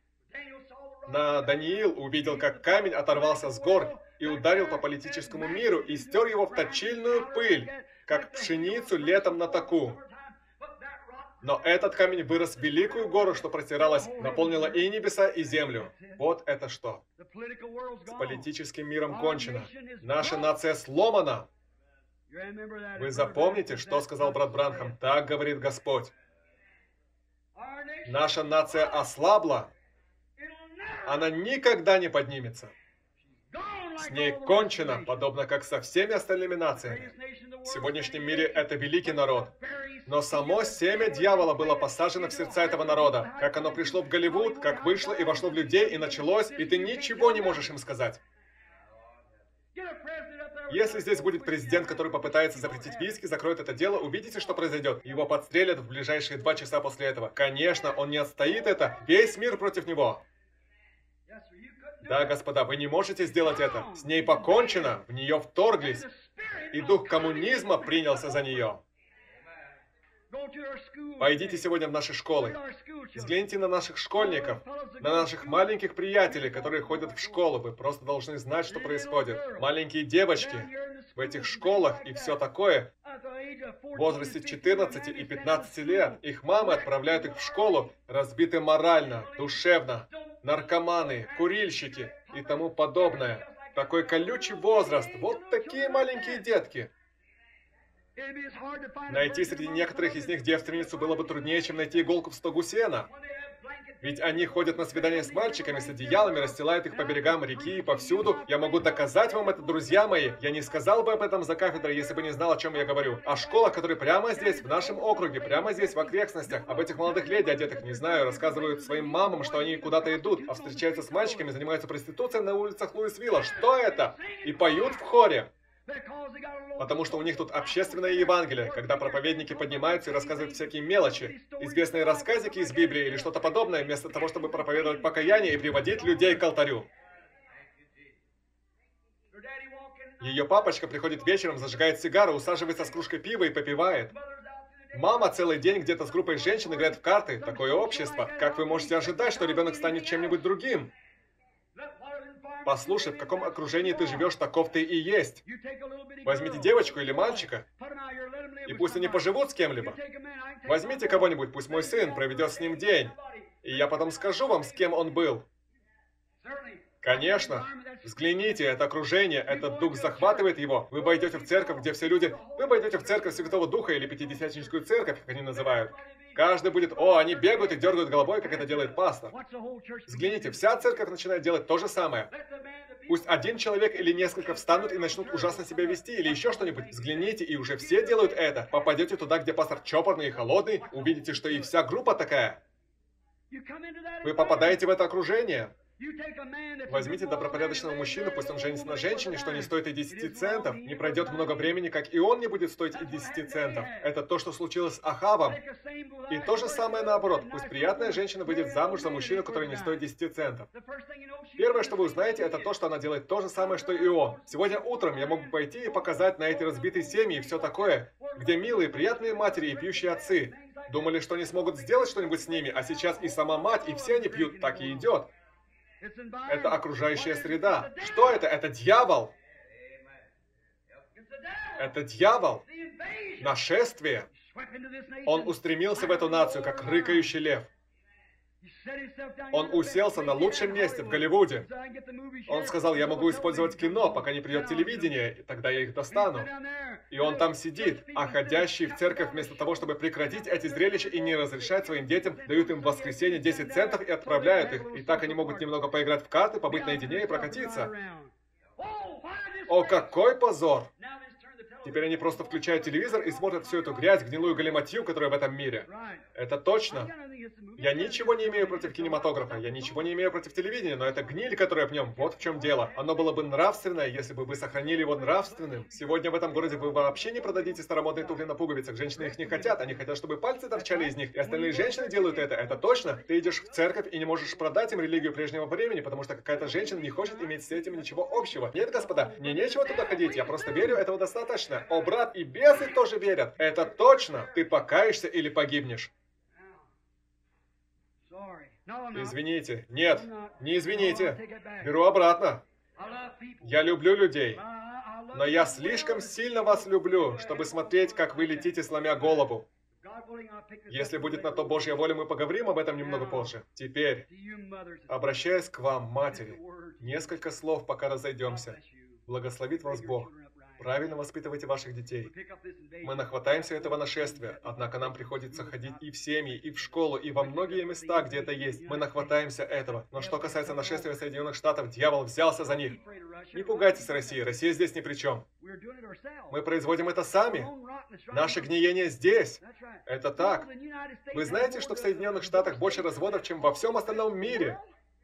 Даниил увидел, как камень оторвался с гор и ударил по политическому миру и стер его в точильную пыль, как пшеницу летом на таку. Но этот камень вырос в великую гору, что протиралась, наполнила и небеса, и землю. Вот это что. С политическим миром кончено. Наша нация сломана. Вы запомните, что сказал брат Бранхам? Так говорит Господь. Наша нация ослабла. Она никогда не поднимется. С ней кончено, подобно как со всеми остальными нациями. В сегодняшнем мире это великий народ. Но само семя дьявола было посажено в сердца этого народа. Как оно пришло в Голливуд, как вышло и вошло в людей, и началось, и ты ничего не можешь им сказать. Если здесь будет президент, который попытается запретить виски, закроет это дело, увидите, что произойдет. Его подстрелят в ближайшие 2 часа после этого. Конечно, он не отстоит это. Весь мир против него. Да, господа, вы не можете сделать это. С ней покончено, в нее вторглись. И дух коммунизма принялся за нее. Пойдите сегодня в наши школы. Взгляните на наших школьников, на наших маленьких приятелей, которые ходят в школу. Вы просто должны знать, что происходит. Маленькие девочки в этих школах и все такое. В возрасте 14 и 15 лет их мамы отправляют их в школу, разбиты морально, душевно, наркоманы, курильщики и тому подобное. Такой колючий возраст, вот такие маленькие детки. Найти среди некоторых из них девственницу было бы труднее, чем найти иголку в стогу сена. Ведь они ходят на свидания с мальчиками с одеялами, расстилают их по берегам реки и повсюду. Я могу доказать вам это, друзья мои. Я не сказал бы об этом за кафедрой, если бы не знал, о чем я говорю. О школах, которые прямо здесь, в нашем округе, прямо здесь, в окрестностях. Об этих молодых леди, одетых, не знаю, рассказывают своим мамам, что они куда-то идут, а встречаются с мальчиками, занимаются проституцией на улицах Луисвилла. Что это? И поют в хоре. Потому что у них тут общественное Евангелие, когда проповедники поднимаются и рассказывают всякие мелочи, известные рассказики из Библии или что-то подобное, вместо того, чтобы проповедовать покаяние и приводить людей к алтарю. Ее папочка приходит вечером, зажигает сигару, усаживается с кружкой пива и попивает. Мама целый день где-то с группой женщин играет в карты. Такое общество. Как вы можете ожидать, что ребенок станет чем-нибудь другим? Послушай, в каком окружении ты живешь, таков ты и есть. Возьмите девочку или мальчика, и пусть они поживут с кем-либо. Возьмите кого-нибудь, пусть мой сын проведет с ним день, и я потом скажу вам, с кем он был. Конечно. Взгляните, это окружение, этот дух захватывает его. Вы войдете в церковь, где все люди... Вы войдете в церковь Святого Духа или Пятидесятническую церковь, как они называют. Каждый будет, они бегают и дергают головой, как это делает пастор. Взгляните, вся церковь начинает делать то же самое. Пусть один человек или несколько встанут и начнут ужасно себя вести, или еще что-нибудь. Взгляните, и уже все делают это. Попадете туда, где пастор чопорный и холодный, увидите, что и вся группа такая. Вы попадаете в это окружение. Возьмите добропорядочного мужчину, пусть он женится на женщине, что не стоит и 10 центов. Не пройдет много времени, как и он не будет стоить и 10 центов. Это то, что случилось с Ахавом. И то же самое наоборот. Пусть приятная женщина выйдет замуж за мужчину, который не стоит 10 центов. Первое, что вы узнаете, это то, что она делает то же самое, что и он. Сегодня утром я мог бы пойти и показать на эти разбитые семьи и все такое, где милые, приятные матери и пьющие отцы. Думали, что они смогут сделать что-нибудь с ними, а сейчас и сама мать, и все они пьют, так и идет. Это окружающая среда. Что это? Это дьявол. Это дьявол. Нашествие. Он устремился в эту нацию, как рыкающий лев. Он уселся на лучшем месте в Голливуде. Он сказал, я могу использовать кино, пока не придет телевидение, и тогда я их достану. И он там сидит, а ходящие в церковь вместо того, чтобы прекратить эти зрелища и не разрешать своим детям, дают им в воскресенье 10 центов и отправляют их. И так они могут немного поиграть в карты, побыть наедине и прокатиться. О, какой позор! Теперь они просто включают телевизор и смотрят всю эту грязь, гнилую галиматью, которая в этом мире. Это точно. Я ничего не имею против кинематографа, я ничего не имею против телевидения, но это гниль, которая в нем, вот в чем дело. Оно было бы нравственное, если бы вы сохранили его нравственным. Сегодня в этом городе вы вообще не продадите старомодные туфли на пуговицах. Женщины их не хотят, они хотят, чтобы пальцы торчали из них. И остальные женщины делают это точно. Ты идешь в церковь и не можешь продать им религию прежнего времени, потому что какая-то женщина не хочет иметь с этим ничего общего. Нет, господа, мне нечего туда ходить, я просто верю, этого достаточно. О, брат, и бесы тоже верят. Это точно. Ты покаешься или погибнешь. Извините. Нет, не извините. Беру обратно. Я люблю людей. Но я слишком сильно вас люблю, чтобы смотреть, как вы летите, сломя голову. Если будет на то Божья воля, мы поговорим об этом немного позже. Теперь, обращаясь к вам, матери, несколько слов, пока разойдемся. Благословит вас Бог. Правильно воспитывайте ваших детей. Мы нахватаемся этого нашествия, однако нам приходится ходить и в семьи, и в школу, и во многие места, где это есть. Мы нахватаемся этого. Но что касается нашествия Соединенных Штатов, дьявол взялся за них. Не пугайтесь России, Россия здесь ни при чем. Мы производим это сами. Наше гниение здесь. Это так. Вы знаете, что в Соединенных Штатах больше разводов, чем во всем остальном мире?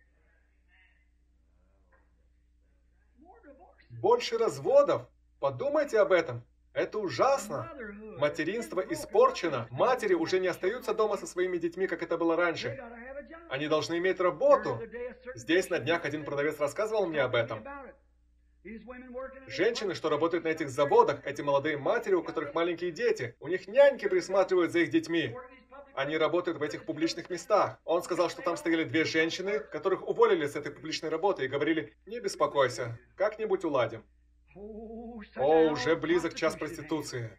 Больше разводов? Подумайте об этом. Это ужасно. Материнство испорчено. Матери уже не остаются дома со своими детьми, как это было раньше. Они должны иметь работу. Здесь на днях один продавец рассказывал мне об этом. Женщины, что работают на этих заводах, эти молодые матери, у которых маленькие дети, у них няньки присматривают за их детьми. Они работают в этих публичных местах. Он сказал, что там стояли две женщины, которых уволили с этой публичной работы и говорили: «Не беспокойся, как-нибудь уладим». О, уже близок час проституции.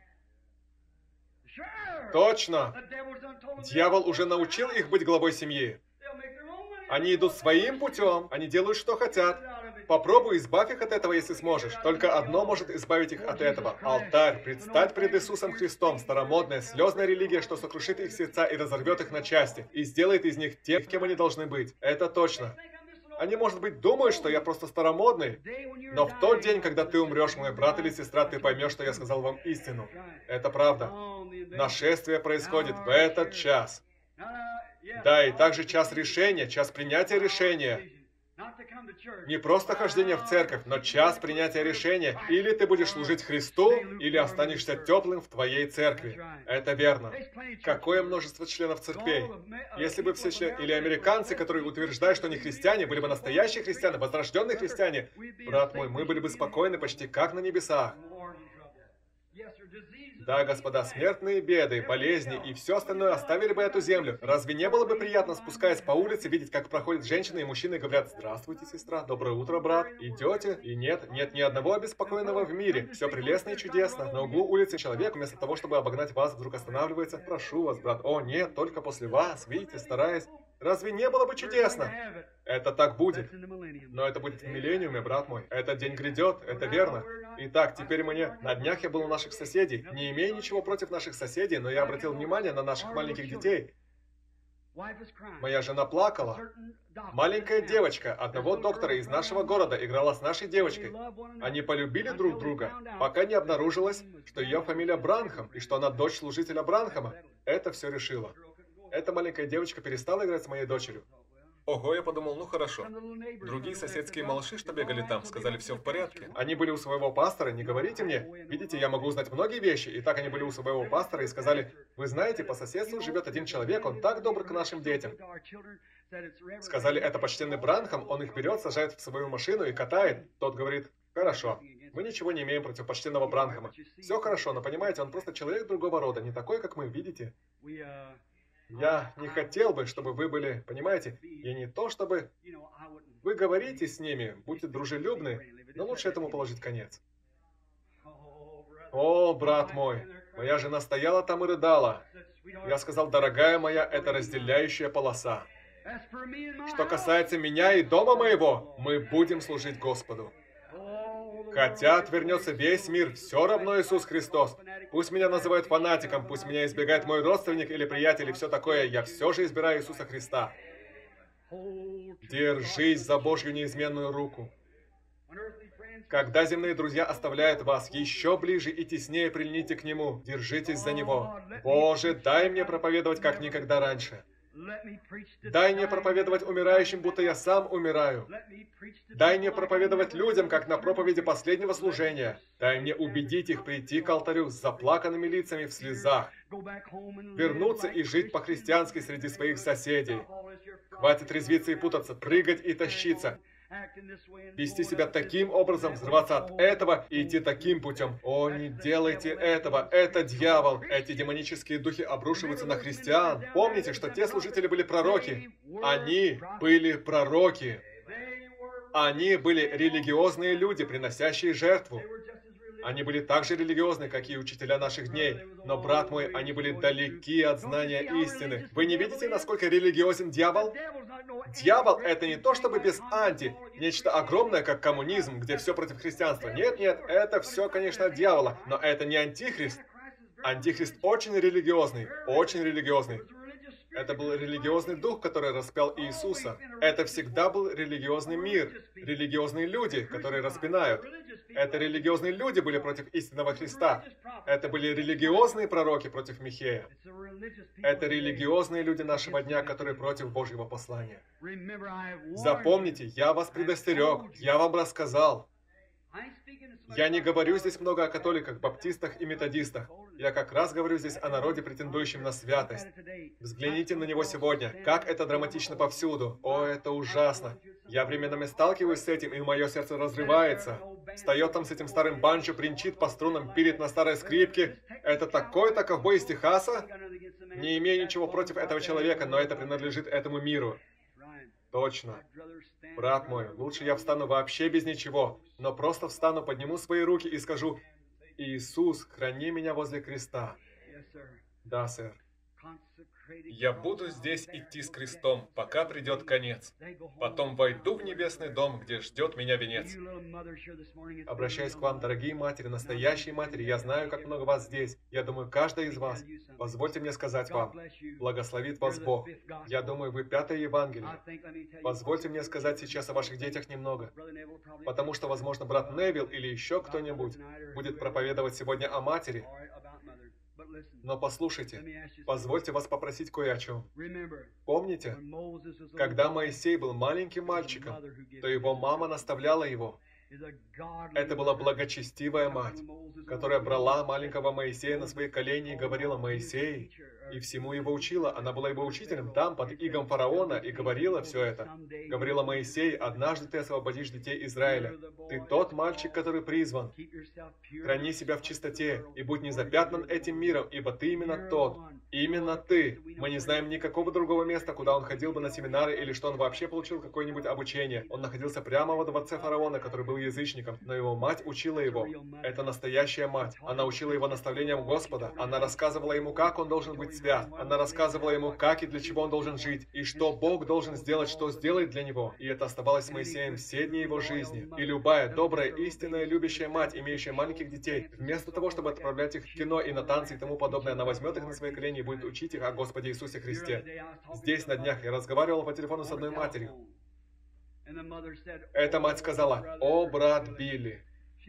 Точно! Дьявол уже научил их быть главой семьи. Они идут своим путем, они делают, что хотят. Попробуй, избавь их от этого, если сможешь. Только одно может избавить их от этого. Алтарь, предстать пред Иисусом Христом, старомодная, слезная религия, что сокрушит их сердца и разорвет их на части, и сделает из них тех, кем они должны быть. Это точно. Они, может быть, думают, что я просто старомодный, но в тот день, когда ты умрешь, мой брат или сестра, ты поймешь, что я сказал вам истину. Это правда. Нашествие происходит в этот час. Да, и также час решения, час принятия решения. Не просто хождение в церковь, но час принятия решения. Или ты будешь служить Христу, или останешься теплым в твоей церкви. Это верно. Какое множество членов церквей. Если бы все члены, или американцы, которые утверждают, что они христиане, были бы настоящие христиане, возрожденные христиане, брат мой, мы были бы спокойны почти как на небесах. Да, господа, смертные беды, болезни и все остальное оставили бы эту землю. Разве не было бы приятно, спускаясь по улице, видеть, как проходят женщины и мужчины и говорят: «Здравствуйте, сестра, доброе утро, брат». Идете, и нет ни одного обеспокоенного в мире. Все прелестно и чудесно. На углу улицы человек, вместо того, чтобы обогнать вас, вдруг останавливается: «Прошу вас, брат». О, нет, только после вас, видите, стараясь. Разве не было бы чудесно? Это так будет. Но это будет в миллениуме, брат мой. Этот день грядет, это верно. Итак, теперь мне... На днях я был у наших соседей. Не имею ничего против наших соседей, но я обратил внимание на наших маленьких детей. Моя жена плакала. Маленькая девочка одного доктора из нашего города играла с нашей девочкой. Они полюбили друг друга, пока не обнаружилось, что ее фамилия Бранхам, и что она дочь служителя Бранхама. Это все решило. Эта маленькая девочка перестала играть с моей дочерью. Ого, я подумал, ну хорошо. Другие соседские малыши, что бегали там, сказали: все в порядке. Они были у своего пастора, не говорите мне. Видите, я могу узнать многие вещи. И так они были у своего пастора и сказали: вы знаете, по соседству живет один человек, он так добр к нашим детям. Сказали: это почтенный Бранхам, он их берет, сажает в свою машину и катает. Тот говорит: хорошо, мы ничего не имеем против почтенного Бранхама. Все хорошо, но понимаете, он просто человек другого рода, не такой, как мы, видите? Я не хотел бы, чтобы вы были, понимаете, и не то, чтобы... Вы говорите с ними, будьте дружелюбны, но лучше этому положить конец. О, брат мой, моя жена стояла там и рыдала. Я сказал: дорогая моя, это разделяющая полоса. Что касается меня и дома моего, мы будем служить Господу. Хотя отвернется весь мир, все равно Иисус Христос. Пусть меня называют фанатиком, пусть меня избегает мой родственник или приятель и все такое, я все же избираю Иисуса Христа. Держись за Божью неизменную руку. Когда земные друзья оставляют вас, еще ближе и теснее прильните к Нему, держитесь за Него. Боже, дай мне проповедовать, как никогда раньше. Дай мне проповедовать умирающим, будто я сам умираю. Дай мне проповедовать людям, как на проповеди последнего служения. Дай мне убедить их прийти к алтарю с заплаканными лицами в слезах. Вернуться и жить по-христиански среди своих соседей. Хватит резвиться и путаться, прыгать и тащиться. Вести себя таким образом, взрываться от этого и идти таким путем. О, не делайте этого, это дьявол. Эти демонические духи обрушиваются на христиан. Помните, что те служители были пророки. Они были пророки. Они были религиозные люди, приносящие жертву. Они были так же религиозны, как и учителя наших дней. Но, брат мой, они были далеки от знания истины. Вы не видите, насколько религиозен дьявол? Дьявол — это не то, чтобы без анти, нечто огромное, как коммунизм, где все против христианства. Нет, это все, конечно, от дьявола. Но это не антихрист. Антихрист очень религиозный, очень религиозный. Это был религиозный дух, который распял Иисуса. Это всегда был религиозный мир, религиозные люди, которые распинают. Это религиозные люди были против истинного Христа. Это были религиозные пророки против Михея. Это религиозные люди нашего дня, которые против Божьего послания. Запомните, я вас предостерег, я вам рассказал. Я не говорю здесь много о католиках, баптистах и методистах. Я как раз говорю здесь о народе, претендующем на святость. Взгляните на него сегодня. Как это драматично повсюду. О, это ужасно. Я временами сталкиваюсь с этим, и мое сердце разрывается. Встает там с этим старым банджо, принчит по струнам, пилит на старой скрипке. Это такой-то ковбой из Техаса? Не имею ничего против этого человека, но это принадлежит этому миру. Точно. Брат мой, лучше я встану вообще без ничего, но просто встану, подниму свои руки и скажу: «Иисус, храни меня возле креста». Да, сэр. Я буду здесь идти с крестом, пока придет конец. Потом войду в небесный дом, где ждет меня венец. Обращаюсь к вам, дорогие матери, настоящие матери. Я знаю, как много вас здесь. Я думаю, каждая из вас. Позвольте мне сказать вам. Благословит вас Бог. Я думаю, вы 5-е Евангелие. Позвольте мне сказать сейчас о ваших детях немного. Потому что, возможно, брат Невилл или еще кто-нибудь будет проповедовать сегодня о матери. Но послушайте, позвольте вас попросить кое о чем. Помните, когда Моисей был маленьким мальчиком, то его мама наставляла его. Это была благочестивая мать, которая брала маленького Моисея на свои колени и говорила: «Моисей», и всему его учила. Она была его учителем там, под игом фараона, и говорила все это. Говорила: «Моисей, однажды ты освободишь детей Израиля. Ты тот мальчик, который призван. Храни себя в чистоте и будь не запятнан этим миром, ибо ты именно тот. Именно ты. Мы не знаем никакого другого места, куда он ходил бы на семинары, или что он вообще получил какое-нибудь обучение. Он находился прямо во дворце фараона, который был язычником, но его мать учила его. Это настоящая мать. Она учила его наставлениям Господа. Она рассказывала ему, как он должен быть свят. Она рассказывала ему, как и для чего он должен жить, и что Бог должен сделать, что сделает для него. И это оставалось с Моисеем все дни его жизни. И любая добрая, истинная, любящая мать, имеющая маленьких детей, вместо того, чтобы отправлять их в кино и на танцы и тому подобное, она возьмет их на свои колени и будет учить их о Господе Иисусе Христе. Здесь на днях я разговаривал по телефону с одной матерью. Эта мать сказала: «О, брат Билли,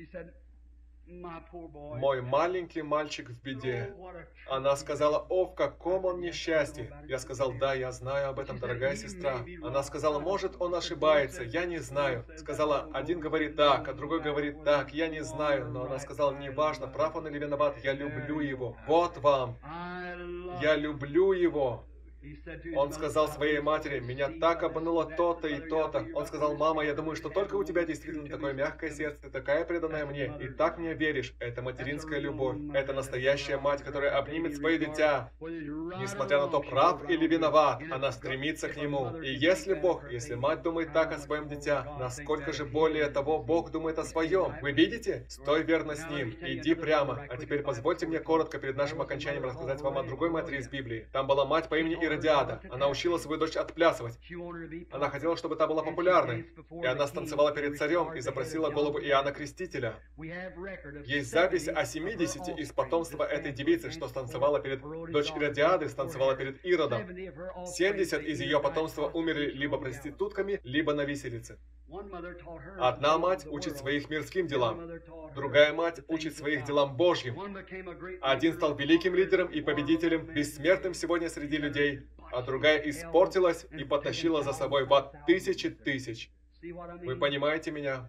мой маленький мальчик в беде». Она сказала: «О, в каком он несчастье». Я сказал: «Да, я знаю об этом, дорогая сестра». Она сказала: «Может, он ошибается, я не знаю». Сказала: «Один говорит так, а другой говорит так, я не знаю». Но она сказала: «Неважно, прав он или виноват, я люблю его. Вот вам. Я люблю его». Он сказал своей матери: «Меня так обмануло то-то и то-то». Он сказал: «Мама, я думаю, что только у тебя действительно такое мягкое сердце, ты такая преданная мне, и так мне веришь». Это материнская любовь. Это настоящая мать, которая обнимет свое дитя. Несмотря на то, прав или виноват, она стремится к нему. И если мать думает так о своем дитя, насколько же более того Бог думает о своем. Вы видите? Стой верно с ним. Иди прямо. А теперь позвольте мне коротко перед нашим окончанием рассказать вам о другой матери из Библии. Там была мать по имени Иродиада. Она учила свою дочь отплясывать. Она хотела, чтобы та была популярной. И она станцевала перед царем и запросила голову Иоанна Крестителя. Есть запись о 70 из потомства этой девицы, что станцевала перед... Дочь Иродиады станцевала перед Иродом. 70 из ее потомства умерли либо проститутками, либо на виселице. Одна мать учит своих мирским делам, другая мать учит своих делам Божьим. Один стал великим лидером и победителем, бессмертным сегодня среди людей, а другая испортилась и потащила за собой в ад тысячи тысяч. Вы понимаете меня?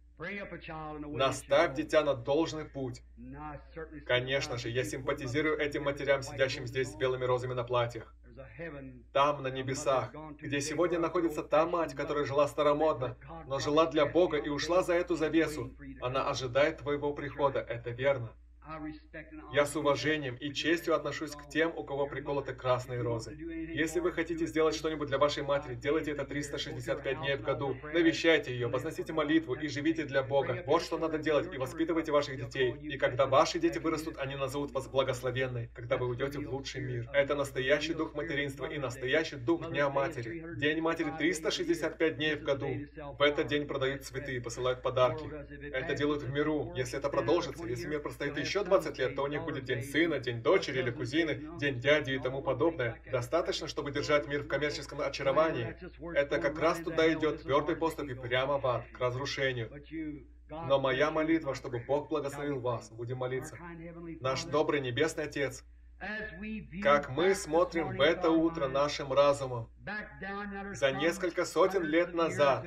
Наставь дитя на должный путь. Конечно же, я симпатизирую этим матерям, сидящим здесь с белыми розами на платьях. Там, на небесах, где сегодня находится та мать, которая жила старомодно, но жила для Бога и ушла за эту завесу. Она ожидает твоего прихода, это верно. Я с уважением и честью отношусь к тем, у кого приколоты красные розы. Если вы хотите сделать что-нибудь для вашей матери, делайте это 365 дней в году. Навещайте ее, возносите молитву и живите для Бога. Вот что надо делать, и воспитывайте ваших детей. И когда ваши дети вырастут, они назовут вас благословенной, когда вы уйдете в лучший мир. Это настоящий дух материнства и настоящий дух Дня Матери. День Матери 365 дней в году. В этот день продают цветы и посылают подарки. Это делают в миру. Если это продолжится, если мир простоит еще 20 лет, то у них будет день сына, день дочери или кузины, день дяди и тому подобное. Достаточно, чтобы держать мир в коммерческом очаровании. Это как раз туда идет твердой поступью прямо в ад, к разрушению. Но моя молитва, чтобы Бог благословил вас. Будем молиться. Наш добрый Небесный Отец, как мы смотрим в это утро нашим разумом, за несколько сотен лет назад,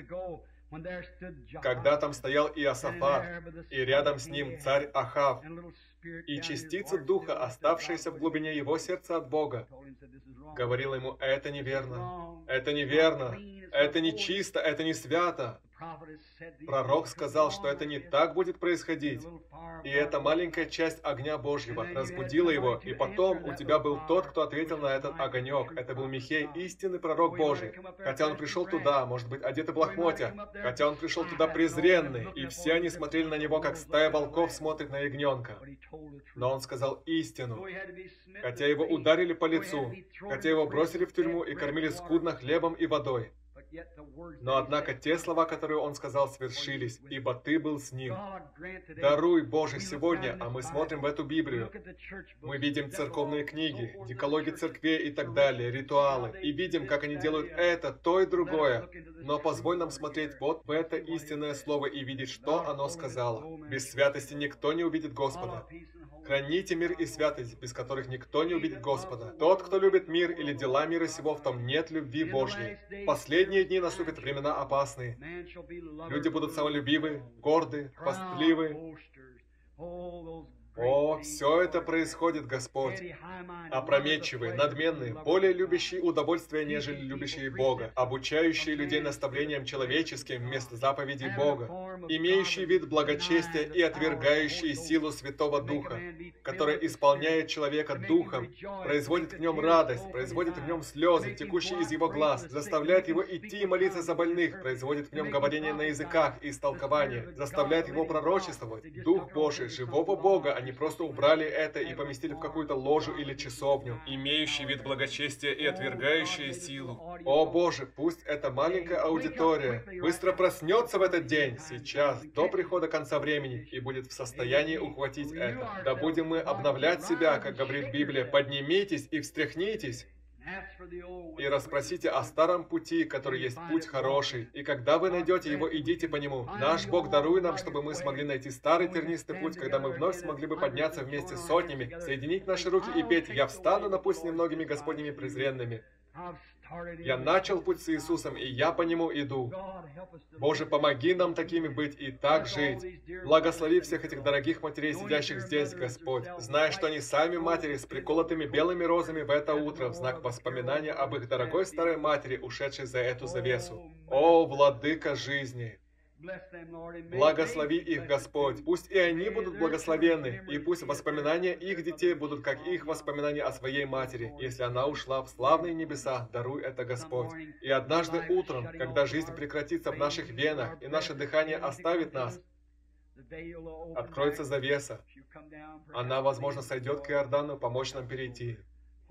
когда там стоял Иосафат, и рядом с ним царь Ахав, и частица духа, оставшаяся в глубине его сердца от Бога, говорила ему: это неверно, это неверно, это нечисто, это не свято. Пророк сказал, что это не так будет происходить. И эта маленькая часть огня Божьего разбудила его, и потом у тебя был тот, кто ответил на этот огонек. Это был Михей, истинный пророк Божий. Хотя он пришел туда, может быть, одетый в лохмотья, хотя он пришел туда презренный, и все они смотрели на него, как стая волков смотрит на ягненка. Но он сказал истину. Хотя его ударили по лицу, хотя его бросили в тюрьму и кормили скудно хлебом и водой. Но однако те слова, которые он сказал, свершились, ибо ты был с ним. Даруй, Боже, сегодня, а мы смотрим в эту Библию. Мы видим церковные книги, дикологи церквей и так далее, ритуалы, и видим, как они делают это, то и другое. Но позволь нам смотреть вот в это истинное слово и видеть, что оно сказало. Без святости никто не увидит Господа. Храните мир и святость, без которых никто не увидит Господа. Тот, кто любит мир или дела мира сего, в том нет любви Божьей. В последние дни наступят времена опасные. Люди будут самолюбивы, горды, хвастливы. О, все это происходит, Господь. Опрометчивые, надменные, более любящие удовольствия, нежели любящие Бога, обучающие людей наставлениям человеческим вместо заповедей Бога, имеющие вид благочестия и отвергающие силу Святого Духа, которая исполняет человека духом, производит в нем радость, производит в нем слезы, текущие из его глаз, заставляет его идти и молиться за больных, производит в нем говорение на языках и истолкование, заставляет его пророчествовать. Дух Божий, живого Бога, они просто убрали это и поместили в какую-то ложу или часовню, имеющий вид благочестия и отвергающие силу. О Боже, пусть эта маленькая аудитория быстро проснется в этот день, сейчас, до прихода конца времени, и будет в состоянии ухватить это. Да будем мы обновлять себя, как говорит Библия, поднимитесь и встряхнитесь. И расспросите о старом пути, который есть путь хороший. И когда вы найдете его, идите по нему. Наш Бог даруй нам, чтобы мы смогли найти старый тернистый путь, когда мы вновь смогли бы подняться вместе с сотнями, соединить наши руки и петь «Я встану на путь с немногими Господними презренными». Я начал путь с Иисусом, и я по нему иду. Боже, помоги нам такими быть и так жить. Благослови всех этих дорогих матерей, сидящих здесь, Господь, зная, что они сами матери с приколотыми белыми розами в это утро, в знак воспоминания об их дорогой старой матери, ушедшей за эту завесу. О, Владыка жизни! Благослови их, Господь. Пусть и они будут благословенны, и пусть воспоминания их детей будут, как их воспоминания о своей матери. Если она ушла в славные небеса, даруй это, Господь. И однажды утром, когда жизнь прекратится в наших венах, и наше дыхание оставит нас, откроется завеса. Она, возможно, сойдет к Иордану, помочь нам перейти.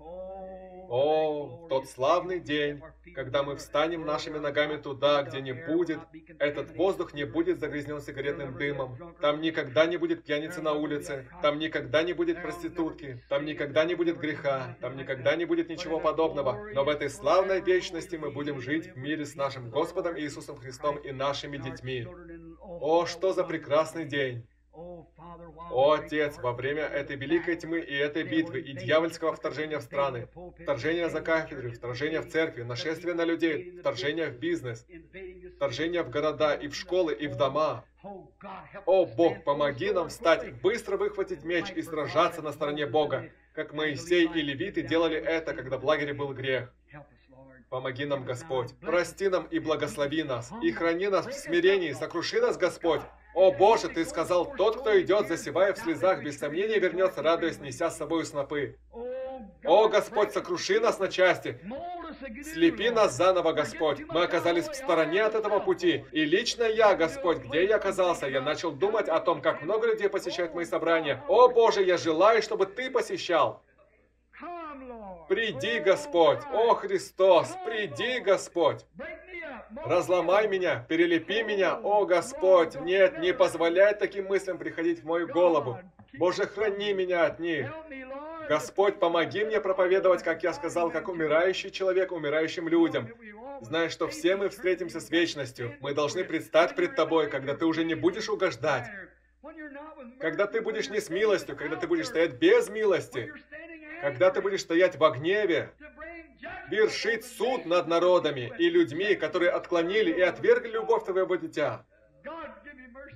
О, тот славный день, когда мы встанем нашими ногами туда, где не будет, этот воздух не будет загрязнен сигаретным дымом, там никогда не будет пьяницы на улице, там никогда не будет проститутки, там никогда не будет греха, там никогда не будет ничего подобного, но в этой славной вечности мы будем жить в мире с нашим Господом Иисусом Христом и нашими детьми. О, что за прекрасный день! О, Отец, во время этой великой тьмы и этой битвы, и дьявольского вторжения в страны, вторжения за кафедры, вторжения в церкви, нашествия на людей, вторжения в бизнес, вторжения в города, и в школы, и в дома. О, Бог, помоги нам встать, быстро выхватить меч и сражаться на стороне Бога, как Моисей и левиты делали это, когда в лагере был грех. Помоги нам, Господь, прости нам и благослови нас, и храни нас в смирении, сокруши нас, Господь. О Боже, Ты сказал, тот, кто идет, засевая в слезах, без сомнения вернется, радуясь, неся с собой снопы. О Господь, сокруши нас на части, слепи нас заново, Господь. Мы оказались в стороне от этого пути, и лично я, Господь, где я оказался, я начал думать о том, как много людей посещают мои собрания. О Боже, я желаю, чтобы Ты посещал. Приди, Господь! О, Христос! Приди, Господь! Разломай меня, перелепи меня, о Господь! Нет, не позволяй таким мыслям приходить в мою голову. Боже, храни меня от них. Господь, помоги мне проповедовать, как я сказал, как умирающий человек умирающим людям. Зная, что все мы встретимся с вечностью, мы должны предстать пред Тобой, когда Ты уже не будешь угождать. Когда Ты будешь не с милостью, когда Ты будешь стоять без милости. Когда Ты будешь стоять во гневе, вершить суд над народами и людьми, которые отклонили и отвергли любовь Твоего дитя.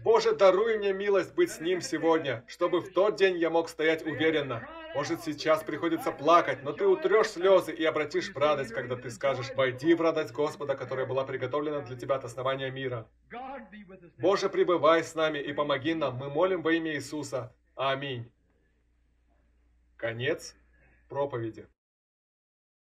Боже, даруй мне милость быть с Ним сегодня, чтобы в тот день я мог стоять уверенно. Может, сейчас приходится плакать, но Ты утрешь слезы и обратишь в радость, когда Ты скажешь: «Войди в радость Господа, которая была приготовлена для тебя от основания мира». Боже, пребывай с нами и помоги нам, мы молим во имя Иисуса. Аминь. Конец проповеди.